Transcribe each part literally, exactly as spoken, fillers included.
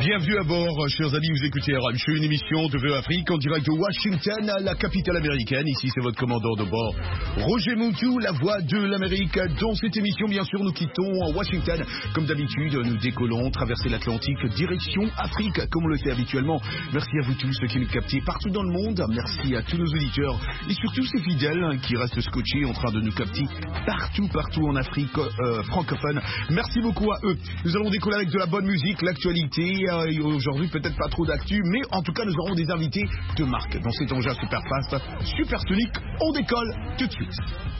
Bienvenue à bord, chers amis, vous écoutez R M C, une émission de V O Afrique en direct de Washington, la capitale américaine. Ici, c'est votre commandant de bord, Roger Moutou, la voix de l'Amérique. Dans cette émission, bien sûr, nous quittons Washington. Comme d'habitude, nous décollons, traverser l'Atlantique, direction Afrique, comme on le fait habituellement. Merci à vous tous qui nous captez partout dans le monde. Merci à tous nos auditeurs et surtout ces fidèles qui restent scotchés en train de nous capter partout, partout en Afrique euh, francophone. Merci beaucoup à eux. Nous allons décoller avec de la bonne musique, l'actualité. Et aujourd'hui, peut-être pas trop d'actu, mais en tout cas, nous aurons des invités de marque dans cet engin super fast, supersonique. On décolle tout de suite.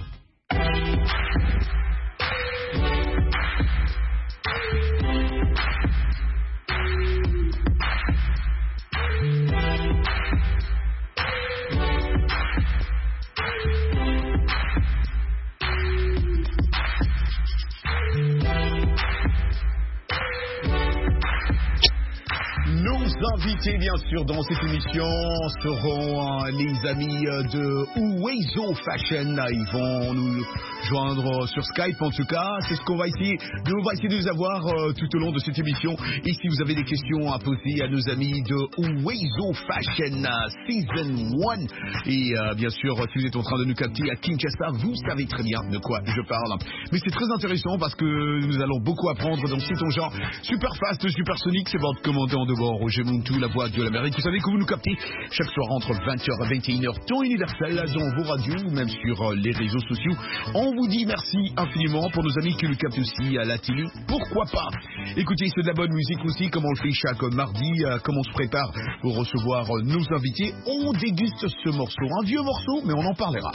Nos invités, bien sûr, dans cette émission seront euh, les amis euh, de Uwezo Fashion. Ils vont nous joindre sur Skype, en tout cas. C'est ce qu'on va essayer de, on va essayer de les avoir euh, tout au long de cette émission. Et si vous avez des questions à poser à nos amis de Uwezo Fashion uh, Season un, et euh, bien sûr, si vous êtes en train de nous capter à Kinshasa, vous savez très bien de quoi je parle. Mais c'est très intéressant parce que nous allons beaucoup apprendre dans cet engin super fast, supersonique. C'est votre commandant de bord, Roger Moutou, la voix de l'Amérique. Vous savez que vous nous captez chaque soir entre vingt heures et vingt et une heures, temps universel, dans vos radios ou même sur les réseaux sociaux. On vous dit merci infiniment pour nos amis qui nous captent aussi à la télé. Pourquoi pas? Écoutez, c'est de la bonne musique aussi, comme on le fait chaque mardi, comme on se prépare pour recevoir nos invités. On déguste ce morceau, un vieux morceau, mais on en parlera.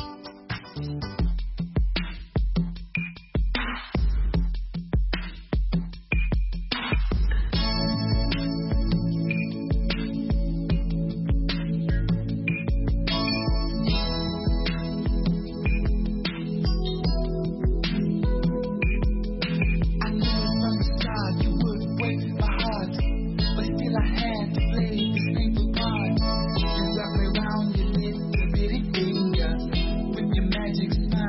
Smile.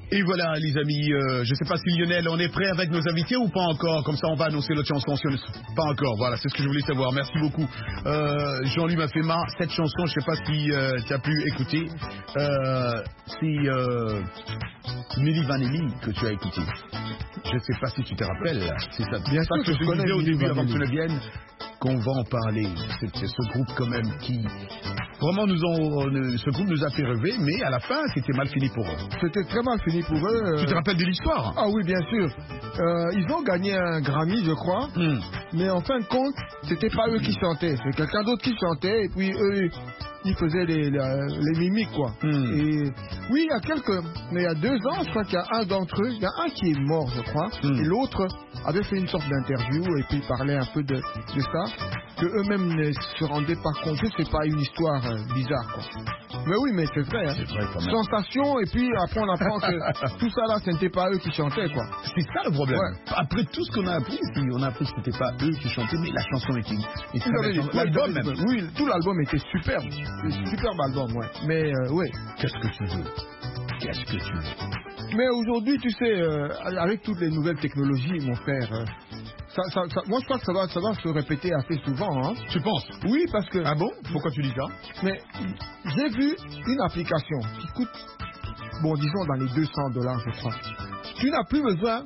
Et voilà, les amis, euh, je ne sais pas si Lionel, on est prêt avec nos invités ou pas encore. Comme ça, on va annoncer notre chanson. Si on est... Pas encore, voilà, c'est ce que je voulais savoir. Merci beaucoup. Euh, Jean-Louis m'a fait marre. Cette chanson, je ne sais pas si euh, tu as pu écouter. Euh, c'est euh, Milli Vanilli que tu as écouté. Je ne sais pas si tu te rappelles. C'est ça. Bien ça sûr que je je te connais disais au Milli début, avant que tu ne Vanilli. viennes, qu'on va en parler. C'est c'est ce groupe quand même qui... Vraiment, nous ont, euh, ce groupe nous a fait rêver, mais à la fin, c'était mal fini pour eux. C'était très mal fini pour eux. euh. Tu te rappelles de l'histoire? Ah oui, bien sûr. Euh, ils ont gagné un Grammy, je crois. Hmm. Mais en fin de compte, c'était pas eux qui chantaient. C'est quelqu'un d'autre qui chantait. Et puis eux, ils faisaient les, les, les mimiques, quoi. Hmm. Et oui, il y a quelques... Mais il y a deux ans, je crois qu'il y a un d'entre eux. Il y a un qui est mort, je crois. Hmm. Et l'autre avait fait une sorte d'interview. Et puis il parlait un peu de, de ça. Que eux-mêmes ne se rendaient pas compte. C'est pas une histoire euh, bizarre, quoi. Mais oui, mais c'est vrai. Hein. C'est vrai quand même. Sensation, et puis après on apprend que tout ça là, ce n'était pas eux qui chantaient, quoi. C'est ça le problème. Ouais. Après tout ce qu'on a appris, si on a appris que c'était pas eux qui chantaient, mais la chanson était. Et ça Ils avait- avaient- ouais, l'album ils avaient- même. Oui, tout l'album était superbe. C'est un superbe album, ouais. Mais euh, ouais. Qu'est-ce que tu veux? Qu'est-ce que tu veux? Mais aujourd'hui, tu sais, euh, avec toutes les nouvelles technologies, mon frère, euh, ça, ça, ça- moi je crois que ça va, ça va se répéter assez souvent. Hein. Tu penses? Oui, parce que. Ah bon? Pourquoi tu dis ça? Mais j'ai vu une application qui coûte, bon, disons dans les deux cents dollars, je crois. Tu n'as plus besoin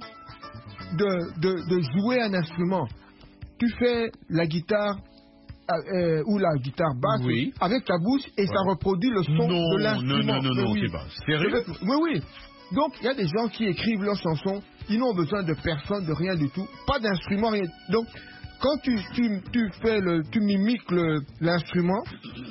de, de, de jouer un instrument. Tu fais la guitare euh, ou la guitare basse Oui. avec ta bouche et ça Ouais. reproduit le son Non, de l'instrument. non, non, non, Mais non, oui. c'est pas sérieux? Oui, oui. Donc, il y a des gens qui écrivent leurs chansons, ils n'ont besoin de personne, de rien du tout, pas d'instrument, rien. Donc, quand tu, tu, tu fais le, tu mimiques le- l'instrument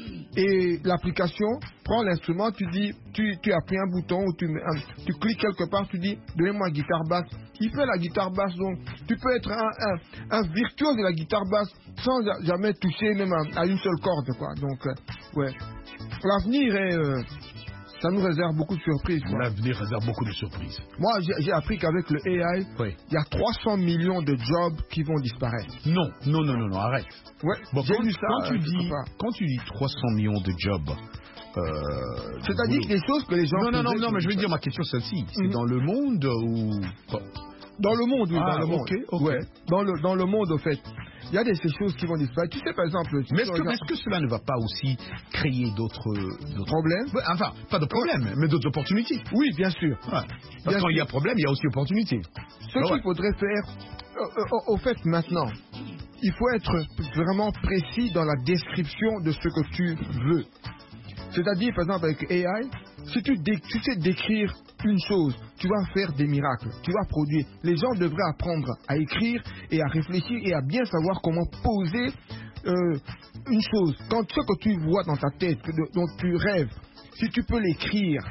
et l'application prend l'instrument, tu dis, tu, tu appuies un bouton ou tu, mets un- tu cliques quelque part, tu dis, donnez-moi la guitare basse. Il fait la guitare basse, donc tu peux être un, un, un virtuose de la guitare basse sans ja- jamais toucher même à, à une seule corde, quoi. Donc, euh, ouais. L'avenir est, euh, ça nous réserve beaucoup de surprises, quoi. L'avenir réserve beaucoup de surprises. Moi, j'ai j'ai appris qu'avec le A I, Oui. il y a trois cents millions de jobs qui vont disparaître. Non, non, non, non, non, arrête. Ouais, Bon, j'ai quand, vu ça. quand tu euh, dis, quelque part. quand tu dis trois cents millions de jobs, euh, C'est-à-dire de que les choses que les gens. non, non, non, faisaient, non, mais je veux c'est- dire, ma question c'est celle-ci. C'est Mhm. dans le monde ou... Bon. Dans le monde, oui, Ah, dans le monde. ok, ok. Ouais, dans le, dans le monde, au fait. Il y a des ces choses qui vont disparaître. Tu sais, par exemple. si Mais tu est-ce que, regardes- est-ce que cela ne va pas aussi créer d'autres... d'autres- Problème. Ouais, enfin, pas de problème, mais d'autres opportunités. Oui, bien sûr. Ouais. Parce Bien que quand il y a sûr. problème, il y a aussi opportunité. Ce Ah qu'il ouais. faudrait faire, euh, euh, au fait, maintenant, il faut être vraiment précis dans la description de ce que tu veux. C'est-à-dire, par exemple, avec A I, si tu, dé- tu sais décrire une chose, tu vas faire des miracles, tu vas produire. Les gens devraient apprendre à écrire et à réfléchir et à bien savoir comment poser euh, une chose. Quand ce que tu vois dans ta tête, que de- dont tu rêves, si tu peux l'écrire,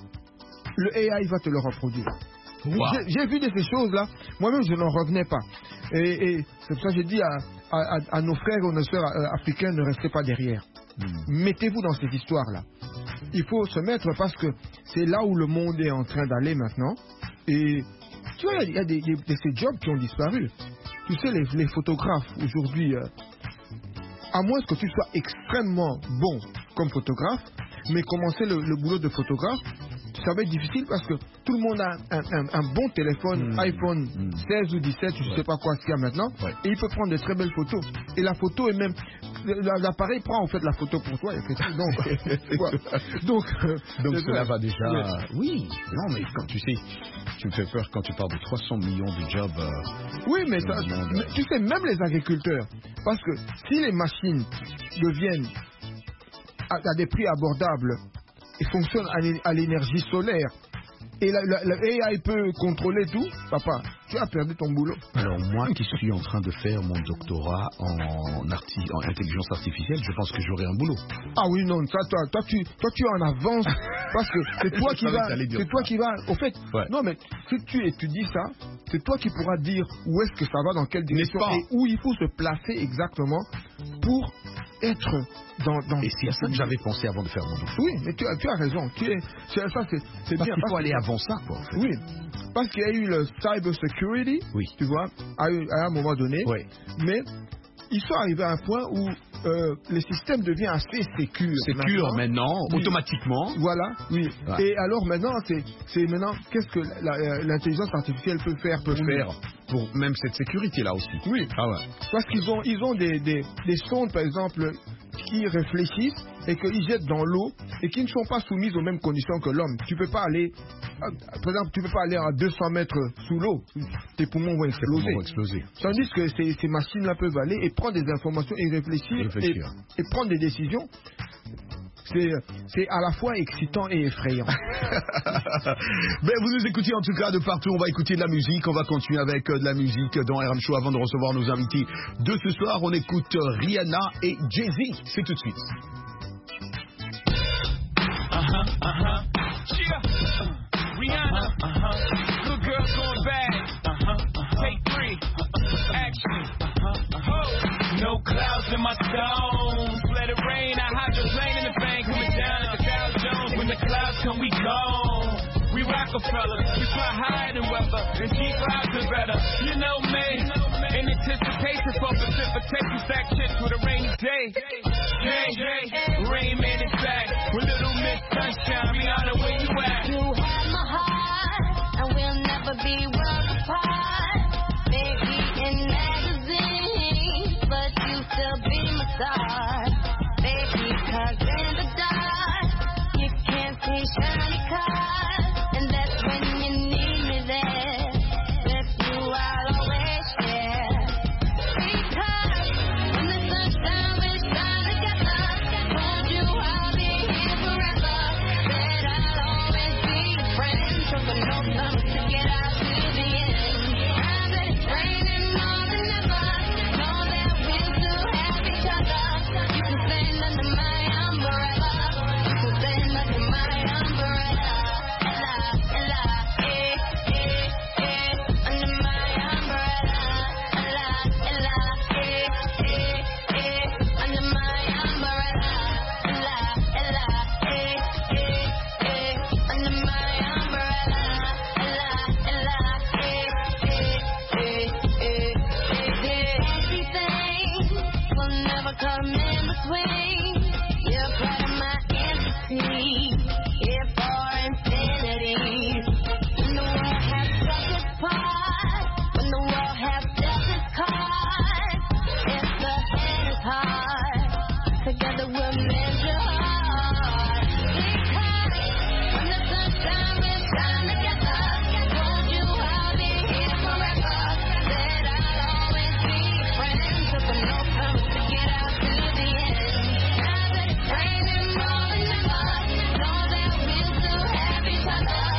le A I va te le reproduire. Wow. J'ai- J'ai vu de ces choses-là, moi-même je n'en revenais pas. Et, et c'est pour ça que j'ai dit à, à- à- à nos frères et nos sœurs euh, africains, ne restez pas derrière. Hmm. Mettez-vous dans cette histoire-là. Il faut se mettre parce que c'est là où le monde est en train d'aller maintenant. Et tu vois, il y a, des, il y a des- ces jobs qui ont disparu. Tu sais, les, les photographes aujourd'hui, euh, à moins que tu sois extrêmement bon comme photographe, mais commencer le, le boulot de photographe, ça va être difficile parce que tout le monde a un, un- un bon téléphone, Mm. iPhone Mm. seize ou dix-sept, je ne Ouais. sais pas quoi ce qu'il y a maintenant, Ouais. et il peut prendre de très belles photos. Et la photo est même... la- L'appareil prend en fait la photo pour toi. Et fait tout. Donc, voilà. donc, euh, Donc c'est cela vrai. va déjà... Ouais. Oui, non mais quand tu sais, tu me fais peur quand tu parles de trois cents millions de jobs. euh, Oui, mais, dans ça- le monde. mais tu sais, même les agriculteurs, parce que si les machines deviennent à, à des prix abordables et fonctionnent à l'é- à l'énergie solaire, et la, la- la A I peut contrôler tout, papa, tu as perdu ton boulot. Alors moi qui suis en train de faire mon doctorat en, arti- en intelligence artificielle, je pense que j'aurai un boulot. Ah oui, non, ça, toi, toi, tu, toi, tu es en avance, parce que c'est toi Je qui savais vas, que t'allais dire c'est toi ça. qui vas, au fait, Ouais. non, mais si tu étudies ça, c'est toi qui pourras dire où est-ce que ça va, dans quelle direction, pas? et où il faut se placer exactement pour être dans... dans Et c'est à ça que j'avais pensé avant de faire mon doctorat. Oui, mais tu as, tu as raison, tu es, c'est- ça c'est c'est Parce bien. qu'il faut parce aller que- avant ça, quoi. En fait. Oui, parce qu'il y a eu le cyber security, Oui. tu vois, à, à un moment donné, Ouais. mais ils sont arrivés à un point où euh, le système devient assez sécure. Sécure maintenant, maintenant oui. automatiquement. Voilà, oui. Ouais. Et alors maintenant, c'est, c'est maintenant, qu'est-ce que la, la, l'intelligence artificielle peut faire Peut pour faire nous? pour même cette sécurité-là aussi. Oui. Ah ouais. Parce qu'ils ont, ils ont des, des, des sondes, par exemple, qui réfléchissent et qu'ils jettent dans l'eau et qui ne sont pas soumises aux mêmes conditions que l'homme. Tu peux pas aller, par exemple, tu peux pas aller à deux cents mètres sous l'eau. Tes poumons vont exploser. Poumons vont exploser. Tandis que ces, ces machines-là peuvent aller et prendre des informations et réfléchir, réfléchir. Et, et prendre des décisions. C'est, c'est à la fois excitant et effrayant. Ben, vous nous écoutez en tout cas de partout. On va écouter de la musique. On va continuer avec euh, de la musique dans R M Show avant de recevoir nos invités de ce soir. On écoute euh, Rihanna et Jay-Z. C'est tout de suite. Uh-huh, uh-huh. Yeah. Uh, Rihanna. Uh-huh. Good girl going bad. Uh-huh, uh-huh. Take three. Uh-huh. Action. Uh-huh, uh-huh. Oh. No clouds in my stones. Let it rain. I hydroplane in the bank. Coming down at the Dow Jones. When the clouds come, we gone. We Rockefeller. We fly higher than weather. And G fives are better. You know me. In anticipation for precipitation. Stack chips with a rainy day. Jay, Rain Man is back. With Little Miss Sunshine. Rihanna, where you at? You have my heart. And we'll never be worlds apart. Maybe in magazines. But you still be my star. Baby, cause in the dark, you can't see shiny cars. And that's when you need me there. With you, I'll always share. Because when the sunshine will shine together, told you I'll be here forever. Said I'll always be your friend. So for no time to get out to the end. Now that it's raining more than ever, know that we'll still have each other. You can stand under my umbrella. You can stand under my umbrella. Ella, Ella, eh, eh, eh, under my umbrella. Ella, Ella, eh, eh, eh, under my umbrella. Ella, Ella, eh, eh, eh, under my umbrella. Ella, Ella, eh, eh, eh, eh, eh. Everything will never come in between. You're part of my entity. Here for infinity. When the world has struck its part, when the world has dealt its cards, if the hand is hard, together we'll measure hard. Because when the sunshine will shine together, told you I'll be here forever. Said I'll always be your friend. Took a no time to get out to the end. Now that it's raining more than ever, know that we'll still have each other.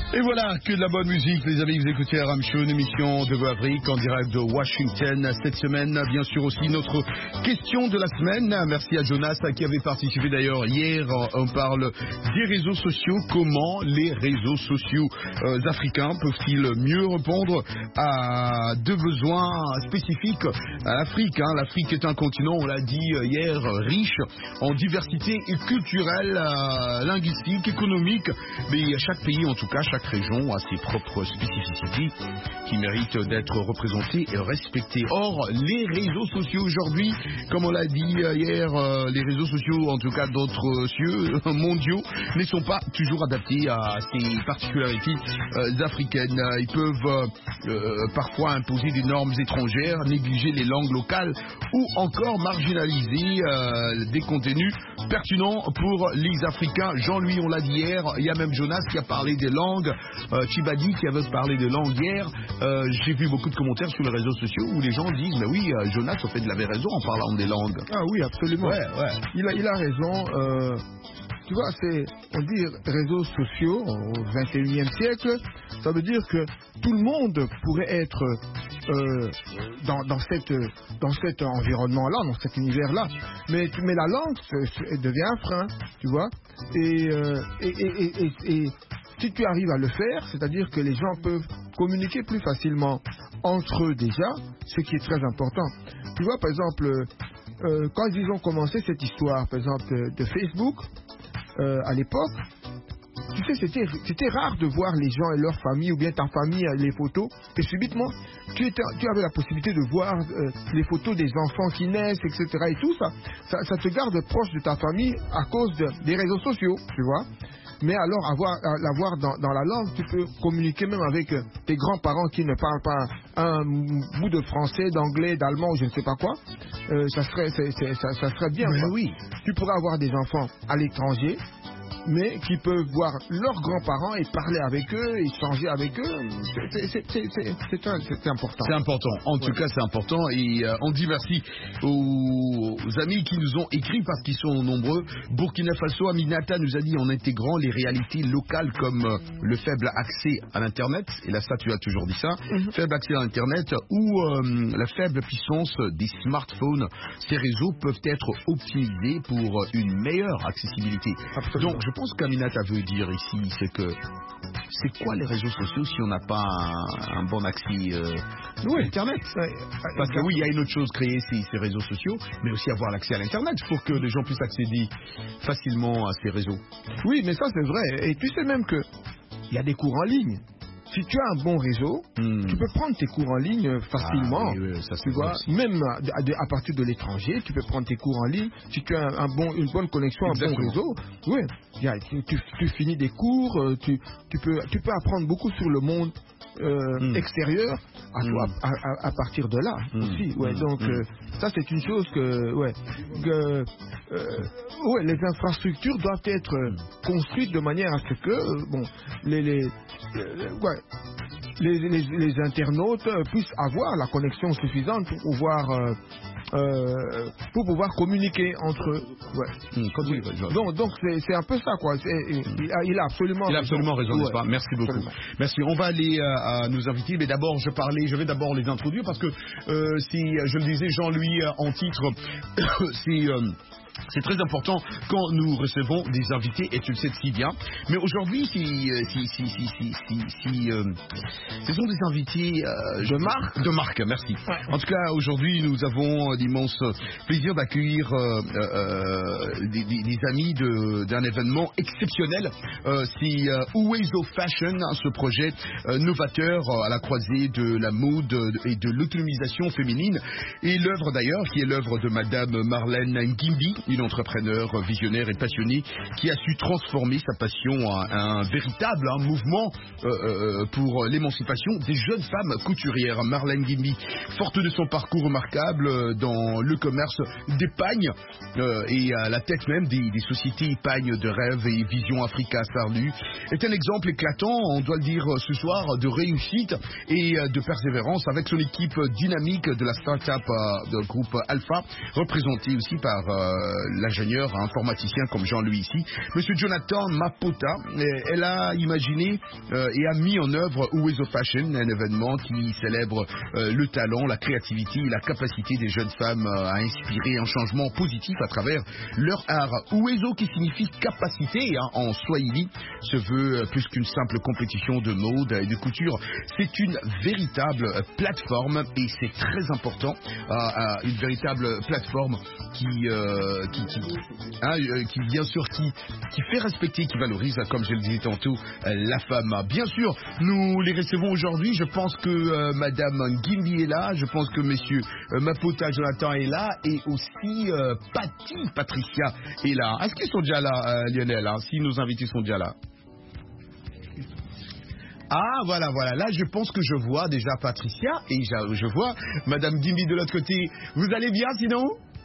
Et voilà, que de la bonne musique, les amis, vous écoutez Aram Show, une émission de Afrique en direct de Washington. Cette semaine, bien sûr aussi notre question de la semaine. Merci à Jonas qui avait participé d'ailleurs hier. On parle des réseaux sociaux. Comment les réseaux sociaux euh, africains peuvent-ils mieux répondre à deux besoins spécifiques à l'Afrique, hein. L'Afrique est un continent, on l'a dit hier, riche en diversité culturelle, euh, linguistique, économique. Mais chaque pays, en tout cas, chaque région a ses propres spécificités qui méritent d'être représentées et respectées. Or, les réseaux sociaux aujourd'hui, comme on l'a dit hier, euh, les réseaux sociaux, en tout cas d'autres cieux mondiaux, ne sont pas toujours adaptés à ces particularités euh, africaines. Ils peuvent euh, parfois imposer des normes étrangères, négliger les langues locales ou encore marginaliser euh, des contenus pertinents pour les Africains. Jean-Louis, on l'a dit hier, il y a même Jonas qui a parlé des langues. Euh, Chibadi qui avait parlé de langue hier. Euh, j'ai vu beaucoup de commentaires sur les réseaux sociaux où les gens disent mais oui, euh, Jonas en fait il avait raison en parlant des langues. Ah oui, absolument. Ouais, ouais. Il a, il a raison. Euh, tu vois, c'est, on dit réseaux sociaux au vingt et unième siècle. Ça veut dire que tout le monde pourrait être euh, dans, dans, cette, dans cet environnement-là, dans cet univers-là. Mais, mais la langue c'est, c'est, devient un frein, tu vois. Et, euh, et, et, et, et, et si tu arrives à le faire, c'est-à-dire que les gens peuvent communiquer plus facilement entre eux déjà, ce qui est très important. Tu vois, par exemple, euh, quand ils ont commencé cette histoire, par exemple, de, de Facebook, euh, à l'époque, tu sais, c'était, c'était rare de voir les gens et leur famille, ou bien ta famille, les photos, et subitement, tu, étais, tu avais la possibilité de voir euh, les photos des enfants qui naissent, et cetera. Et tout ça, ça, ça te garde proche de ta famille à cause de, des réseaux sociaux, tu vois. Mais alors, avoir, l'avoir dans, dans la langue, tu peux communiquer même avec euh, tes grands-parents qui ne parlent pas un bout de français, d'anglais, d'allemand ou je ne sais pas quoi. Euh, ça, serait, c'est, c'est, ça, ça serait bien. Mais oui. Tu pourrais avoir des enfants à l'étranger, mais qui peuvent voir leurs grands-parents et parler avec eux, échanger avec eux. C'est, c'est, c'est, c'est, c'est, un, c'est important. C'est important. En ouais. tout cas, c'est important. Et euh, on dit merci aux, aux amis qui nous ont écrit parce qu'ils sont nombreux. Burkina Faso, Aminata nous a dit en intégrant les réalités locales comme euh, le faible accès à l'Internet. Et là, ça, tu as toujours dit ça. Mm-hmm. Faible accès à l'Internet ou euh, la faible puissance des smartphones. Ces réseaux peuvent être optimisés pour une meilleure accessibilité. Absolument. Donc, je pense qu'Aminata veut dire ici, c'est que c'est quoi les réseaux sociaux si on n'a pas un, un bon accès euh, oui. à Internet? Ouais. Parce que oui, il y a une autre chose, créer ces, ces réseaux sociaux, mais aussi avoir l'accès à l'Internet pour que les gens puissent accéder facilement à ces réseaux. Oui, mais ça c'est vrai. Et tu sais même que il y a des cours en ligne. Si tu as un bon réseau, hmm. tu peux prendre tes cours en ligne facilement. Ah, oui, oui, ça, tu vois, aussi. Même à, à, à partir de l'étranger, tu peux prendre tes cours en ligne. Si tu as un, un bon, une bonne connexion, Exactement. un bon réseau, oui, y a, tu, tu, tu finis des cours, tu, tu, peux, tu peux apprendre beaucoup sur le monde euh, mm. extérieur à, mm. à, à, à partir de là mm. aussi. Ouais, mm. Donc mm. Euh, ça c'est une chose que, ouais, que euh, ouais, les infrastructures doivent être construites de manière à ce que euh, bon, les, les, les, ouais, les, les, les internautes puissent avoir la connexion suffisante pour pouvoir euh, euh, pour pouvoir communiquer entre eux. Ouais. Mm. Oui. Donc, donc c'est, c'est un peu ça quoi. C'est, il, a, il a absolument il a absolument raison, ouais. n'est-ce pas? Merci beaucoup. Absolument. Merci. On va aller euh, à nos invités, mais d'abord je parlais, je vais d'abord les introduire parce que euh, si je le disais, Jean-Louis euh, en titre, c'est euh, c'est très important quand nous recevons des invités, et tu le sais si bien. Mais aujourd'hui, si, si, si, si, si, si, si euh, ce sont des invités euh, de marque. De marque, merci. Ouais. En tout cas, aujourd'hui, nous avons l'immense plaisir d'accueillir euh, euh, des, des, des amis de, d'un événement exceptionnel. Euh, c'est euh, Uwezo Fashion, ce projet euh, novateur euh, à la croisée de la mode et de l'autonomisation féminine. Et l'œuvre d'ailleurs, qui est l'œuvre de Madame Marlène Ngimbi, une entrepreneur visionnaire et passionnée qui a su transformer sa passion en un, un véritable un mouvement euh, euh, pour l'émancipation des jeunes femmes couturières. Marlène Ngimbi, forte de son parcours remarquable dans le commerce d'épargne euh, et à la peut-être même des, des sociétés épargne de rêve et Vision Africa Sarlu est un exemple éclatant, on doit le dire ce soir, de réussite et de persévérance avec son équipe dynamique de la start-up euh, de groupe Alpha, représentée aussi par euh, l'ingénieur informaticien comme Jean-Louis ici, Monsieur Jonathan Mapota. Elle a imaginé euh, et a mis en œuvre Uwezo Fashion, un événement qui célèbre euh, le talent, la créativité et la capacité des jeunes femmes euh, à inspirer un changement positif à travers leur art. Uwezo, qui signifie capacité hein, en swahili, se veut plus qu'une simple compétition de mode et de couture. C'est une véritable plateforme et c'est très important, euh, euh, une véritable plateforme qui, euh, qui, qui, hein, euh, qui bien sûr qui, qui fait respecter, qui valorise, comme je le disais tantôt, euh, la femme. Bien sûr, nous les recevons aujourd'hui. Je pense que euh, Madame Gimbi est là, je pense que Monsieur euh, Mapota Jonathan est là et aussi euh, Patty Patricia est là. Est-ce qu'ils sont déjà là, euh, Lionel hein, si nos invités sont déjà là? Ah, voilà, voilà. Là, je pense que je vois déjà Patricia et je, je vois Madame Gimbi de l'autre côté. Vous allez bien, sinon?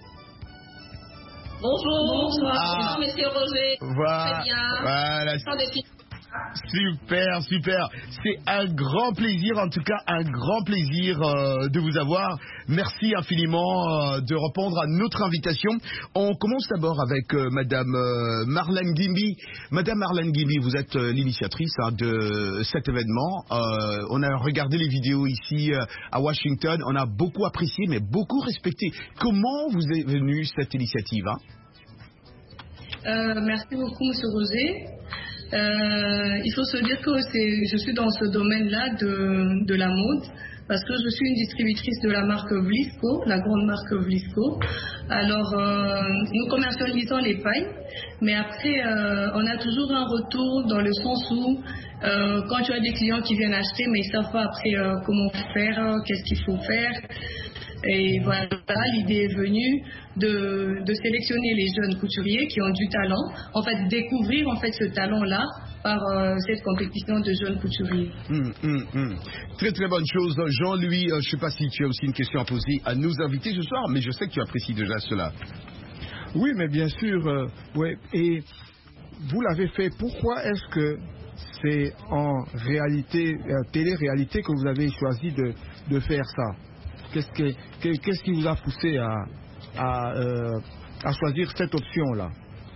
Bonjour, bonsoir. Ah, Bonjour, Monsieur Roger. Voilà, Très bien. voilà. Super, super. C'est un grand plaisir, en tout cas, un grand plaisir euh, de vous avoir. Merci infiniment euh, de répondre à notre invitation. On commence d'abord avec euh, Madame euh, Marlène Gimbi. Madame Marlène Gimbi, vous êtes euh, l'initiatrice hein, de cet événement. Euh, on a regardé les vidéos ici euh, à Washington. On a beaucoup apprécié, mais beaucoup respecté. Comment vous est venue cette initiative hein? euh, Merci beaucoup, Monsieur Roger. Euh, il faut se dire que c'est, je suis dans ce domaine-là de, de la mode parce que je suis une distributrice de la marque Vlisco, la grande marque Vlisco. Alors, euh, nous commercialisons les pailles, mais après, euh, on a toujours un retour dans le sens où euh, quand tu as des clients qui viennent acheter, mais ils ne savent pas après euh, comment faire, qu'est-ce qu'il faut faire. Et voilà, l'idée est venue de, de sélectionner les jeunes couturiers qui ont du talent, en fait découvrir en fait ce talent-là par euh, cette compétition de jeunes couturiers. Mmh, mmh, mmh. Très très bonne chose. Jean-Louis, euh, je ne sais pas si tu as aussi une question à poser à nos invités ce soir, mais je sais que tu apprécies déjà cela. Oui, mais bien sûr, euh, ouais. Et vous l'avez fait. Pourquoi est-ce que c'est en réalité, euh, télé-réalité que vous avez choisi de, de faire ça? Qu'est-ce, que, qu'est-ce qui vous a poussé à, à, euh, à choisir cette option-là?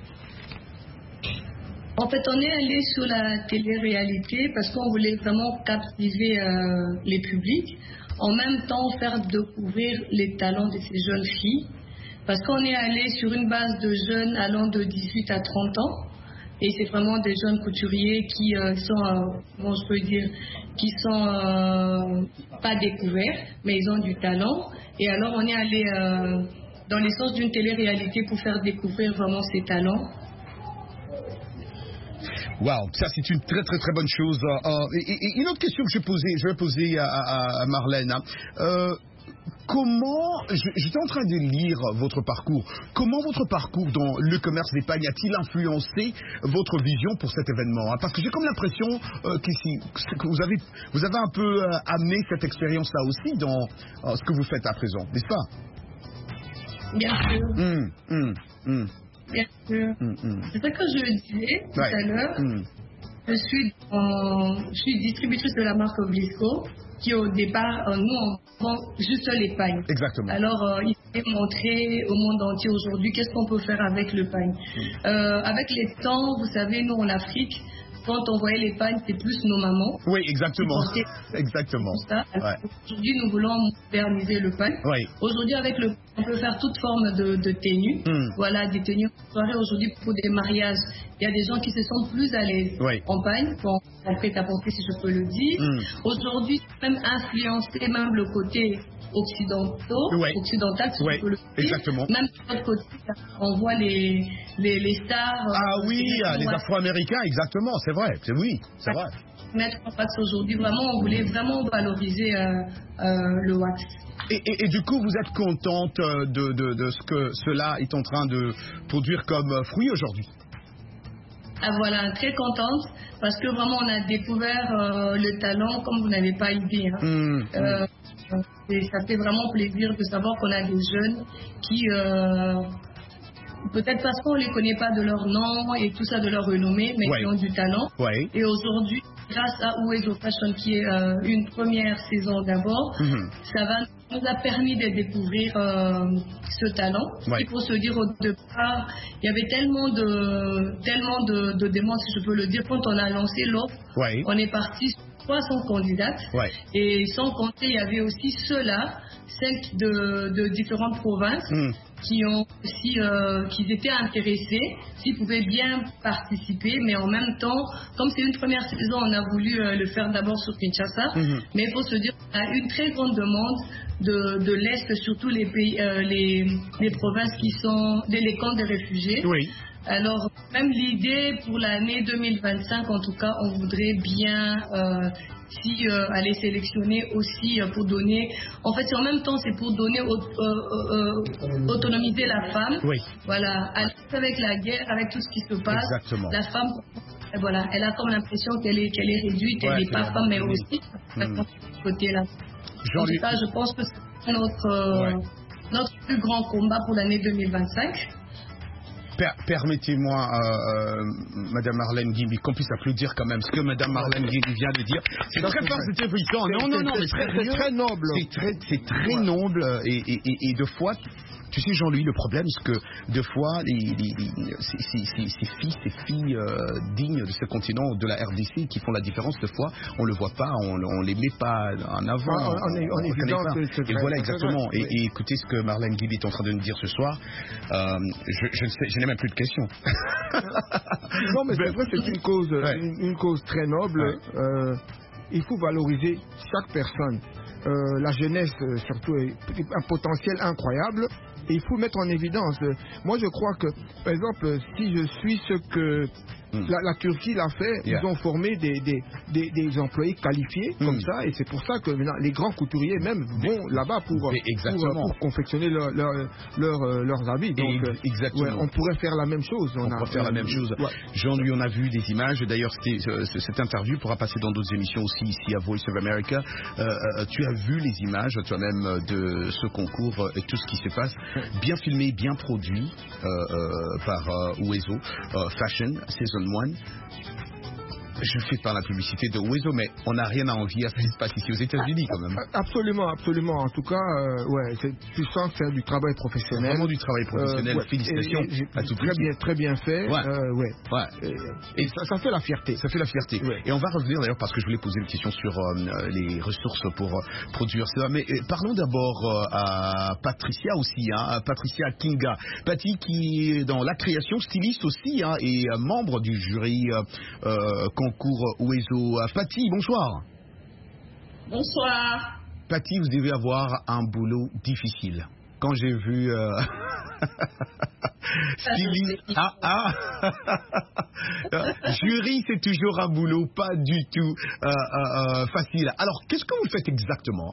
En fait, on est allé sur la télé-réalité parce qu'on voulait vraiment captiver euh, les publics, en même temps faire découvrir les talents de ces jeunes filles, parce qu'on est allé sur une base de jeunes allant de dix-huit à trente ans. Et c'est vraiment des jeunes couturiers qui euh, sont, euh, bon, je peux dire, qui sont euh, pas découverts, mais ils ont du talent. Et alors, on est allé euh, dans les sens d'une télé-réalité pour faire découvrir vraiment ces talents. Waouh, ça c'est une très très très bonne chose. Euh, et, et une autre question que je vais poser, je vais poser à, à, à Marlène. Hein. Euh, Comment, j'étais en train de lire votre parcours, comment votre parcours dans le commerce d'épargne a-t-il influencé votre vision pour cet événement? Parce que j'ai comme l'impression euh, que, que vous, avez, vous avez un peu euh, amené cette expérience-là aussi dans euh, ce que vous faites à présent, n'est-ce pas? Bien sûr. Mmh, mmh, mmh. Bien sûr. Mmh, mmh. C'est ça que je disais tout ouais. à l'heure. Mmh. Je suis, en, je suis distributrice de la marque Vlisco, qui au départ, euh, nous, on vend juste les pailles. Exactement. Alors, euh, il faut montrer au monde entier aujourd'hui qu'est-ce qu'on peut faire avec le pain. Mmh. Euh, avec les temps, vous savez, nous, en Afrique, quand on voyait les pagnes, c'est plus nos mamans. Oui, exactement. Exactement. Ouais. Aujourd'hui, nous voulons moderniser le pain. Oui. Aujourd'hui, avec le on peut faire toute forme de, de tenue. Mm. Voilà, des tenues en soirée. Aujourd'hui, pour des mariages, il y a des gens qui se sentent plus à l'aise oui. en pagne, en, en prêt-à-porter, si je peux le dire. Mm. Aujourd'hui, même influencer même le côté occidentaux, ouais. occidental, si ouais. je peux le dire. Exactement. Même de l'autre côté, on voit les, les, les stars. Ah oui, les, les Afro-Américains, exactement, c'est vrai, c'est oui, c'est vrai. Mettre en place aujourd'hui, vraiment, on voulait vraiment valoriser euh, euh, le wax. Et, et, et du coup, vous êtes contente de, de, de ce que cela est en train de produire comme fruit aujourd'hui? Ah voilà, très contente parce que vraiment on a découvert euh, le talent comme vous n'avez pas idée. Hein. Mmh, euh, mmh. Et ça fait vraiment plaisir de savoir qu'on a des jeunes qui, euh, peut-être parce qu'on ne les connaît pas de leur nom et tout ça, de leur renommée, mais Ouais. qui ont du talent. Ouais. Et aujourd'hui, grâce à Uwezo Fashion, qui est euh, une première saison d'abord, Mhm. ça va, nous a permis de découvrir euh, ce talent. Ouais. Il faut se dire, au départ, il y avait tellement de, tellement de, de demandes, si je peux le dire, quand on a lancé l'offre, Ouais. on est parti sur trois cents candidates. Ouais. Et sans compter, il y avait aussi ceux-là, celles de, de différentes provinces, Mhm. qui ont aussi, euh, qui étaient intéressés, s'ils pouvaient bien participer, mais en même temps, comme c'est une première saison, on a voulu euh, le faire d'abord sur Kinshasa, Mhm. mais il faut se dire qu'on a une très grande demande de, de l'Est, surtout les pays, euh, les, les provinces qui sont des les camps de réfugiés. Oui. Alors, même l'idée pour l'année deux mille vingt-cinq, en tout cas, on voudrait bien euh, si, euh, aller sélectionner aussi euh, pour donner. En fait, c'est en même temps, c'est pour donner, au- euh, euh, autonomiser la femme. Oui. Voilà, avec la guerre, avec tout ce qui se passe, Exactement. la femme, voilà, elle a comme l'impression qu'elle est, qu'elle est réduite, Ouais, elle n'est c'est pas la- femme, mais oui. aussi Hmm. de ce côté-là. En Jean-Luc. tout cas, je pense que c'est notre, euh, Ouais. notre plus grand combat pour l'année deux mille vingt-cinq. Per- Permettez-moi, euh, euh, Madame Marlène Guimby, qu'on puisse applaudir quand même ce que Madame Marlène Guimby vient de dire. C'est très fort, c'est très puissant. Non, non, non, mais c'est sérieux, très noble. C'est très, c'est très noble et, et, et, et de fois. Tu sais, Jean-Louis, le problème, c'est que deux fois, les, les, les- ces, ces, ces, ces filles, ces filles euh, dignes de ce continent, de la R D C, qui font la différence, deux fois, on le voit pas, on, on les met pas en avant. Ah, on est- on est connaît évident, pas. c'est- c'est Et vrai, voilà, c'est exactement. vrai, Et, oui. et écoutez ce que Marlène Guimby est en train de nous dire ce soir. Euh, je, je, ne sais, je n'ai même plus de questions. Non, mais c'est vrai, c'est une cause, Ouais. une, une cause très noble. Ouais. Euh, il faut valoriser chaque personne. Euh, la jeunesse, euh, surtout, est un potentiel incroyable. Et il faut mettre en évidence. Euh, Moi, je crois que, par exemple, si je suis ce que Mm. la, la Turquie l'a fait, Yeah. ils ont formé des, des, des, des employés qualifiés Mm. comme ça. Et c'est pour ça que maintenant, les grands couturiers même vont là-bas pour, Mais exactement. pour, pour confectionner leur- leur- leur, euh, leurs habits. Donc, Et- euh, exactement. ouais, on pourrait faire la même chose. On a- pourrait faire la même chose. Ouais. Jean-Louis, on a vu des images. D'ailleurs, c'était, euh, c- cette interview pourra passer dans d'autres émissions aussi ici à Voice of America. Euh, euh, tu as vu les images toi-même euh, de ce concours euh, et tout ce qui se passe. Bien filmé, bien produit euh, euh, par euh, Uwezo euh, Fashion Season one. Je fais pas la publicité de Uwezo, mais on n'a rien à envier à ce qui se passe ici aux États-Unis quand même. Absolument, absolument. En tout cas, euh, ouais, c'est, tu sens que c'est du travail professionnel. Vraiment du travail professionnel. Euh, ouais. Félicitations Et- et- à toute Très l'équipe. bien, très bien fait. Ouais. Euh, ouais. Ouais. Et, et ça, ça fait la fierté. Ça fait la fierté. Ouais. Et on va revenir d'ailleurs parce que je voulais poser une question sur euh, les ressources pour euh, produire cela. Mais euh, parlons d'abord euh, à Patricia aussi, hein, à Patricia Kinga. Patty qui est dans la création, styliste aussi, hein, et euh, membre du jury euh, euh, concours Uwezo. Patty, bonsoir. Bonsoir. Patty, vous devez avoir un boulot difficile. Quand j'ai vu euh... styliste, ah ah, jury, c'est toujours un boulot pas du tout euh, euh, facile. Alors, qu'est-ce que vous faites exactement?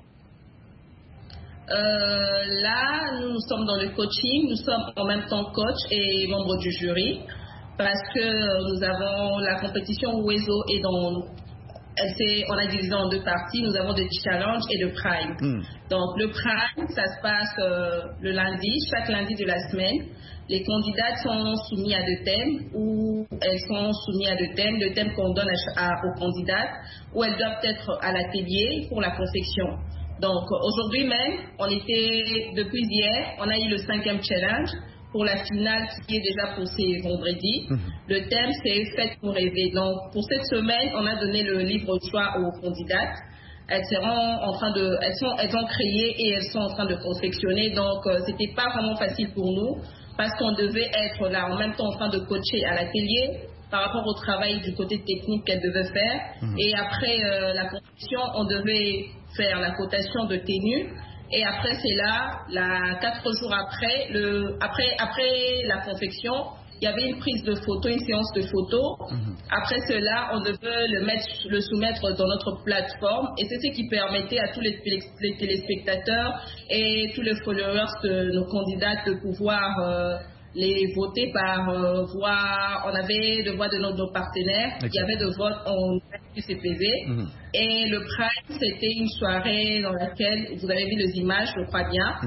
Euh, là, nous sommes dans le coaching, nous sommes en même temps coach et membre du jury parce que nous avons la compétition Uwezo et dans elle s'est- on a divisé en deux parties. Nous avons des challenges et le prime. Mm. Donc le prime, ça se passe euh, le lundi, chaque lundi de la semaine. Les candidates sont soumis à deux thèmes ou elles sont soumises à deux thèmes, le thème qu'on donne à, à- aux candidates, où elles doivent être à l'atelier pour la confection. Donc aujourd'hui même, on était, depuis hier, on a eu le cinquième challenge pour la finale qui est déjà poussée vendredi. Mhm. Le thème c'est Faites pour rêver. Donc pour cette semaine, on a donné le livre de choix aux candidates. Elles seront en train de, elles sont, elles ont créé et elles sont en train de confectionner. Donc euh, c'était pas vraiment facile pour nous parce qu'on devait être là en même temps en train de coacher à l'atelier par rapport au travail du côté technique qu'elles devaient faire. Mhm. Et après euh, la confection, on devait faire la cotation de tenue. Et après, c'est là, la, quatre jours après, le, après, après la confection, il y avait une prise de photo, une séance de photos. Mhm. Après cela, on devait le, mettre, le soumettre dans notre plateforme. Et c'est ce qui permettait à tous les, les téléspectateurs et tous les followers de nos candidats de pouvoir euh, les voter par euh, voix. On avait de voix de nos, nos partenaires. Okay. Il y avait de votes en U C P V. Mhm. Et le Prime, c'était une soirée dans laquelle, vous avez vu les images, je crois bien. Mhm.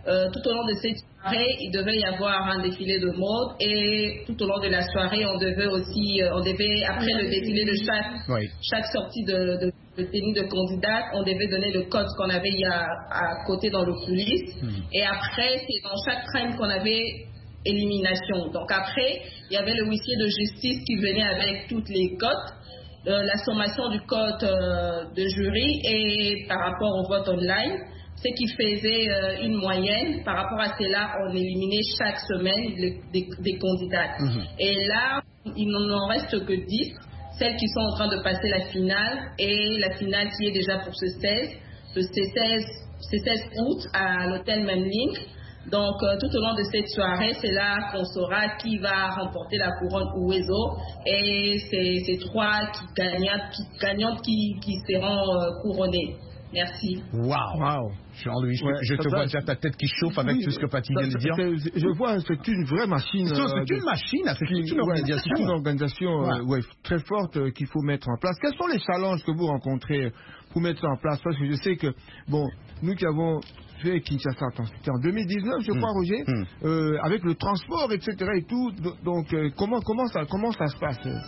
euh, tout au long de cette soirée, il devait y avoir un défilé de mode et tout au long de la soirée, on devait aussi, euh, on devait, après le défilé de chaque, Oui. chaque sortie de, de, de tenue de candidate, on devait donner le code qu'on avait y à, à côté dans le coulisses. Mhm. Et après, c'est dans chaque frame qu'on avait élimination. Donc après, il y avait le huissier de justice qui venait avec toutes les cotes, euh, la sommation du code euh, de jury et par rapport au vote online, ce qui faisait euh, une moyenne. Par rapport à cela, on éliminait chaque semaine le- des, des candidates. Mhm. Et là, il n'en reste que dix, celles qui sont en train de passer la finale et la finale qui est déjà pour ce seize, le C seize, C seize août à l'hôtel Memling. Donc, euh, tout au long de cette soirée, c'est là qu'on saura qui va remporter la couronne Uwezo. Et c'est ces trois qui gagnantes qui, gagnantes qui, qui seront euh, couronnées. Merci. Waouh. Waouh. Jean-Louis, je, Ouais, je ça te va. vois déjà ta tête qui chauffe avec Oui, tout ce que Patty vient de ça- dire. c'est- Je vois, c'est une vraie machine. C'est euh, c'est une de- machine, c'est qui- toute une ouais, organisation. c'est une organisation euh, Ouais. ouais, très forte euh, qu'il faut mettre en place. Quels sont les challenges que vous rencontrez pour mettre ça en place? Parce que je sais que, bon, nous qui avons fait Kinshasa, attends, c'était en deux mille dix-neuf, je crois, Mm. Roger, Mm. euh, avec le transport, et cetera et tout. Do- Donc, euh, comment, comment, ça, comment ça se passe euh,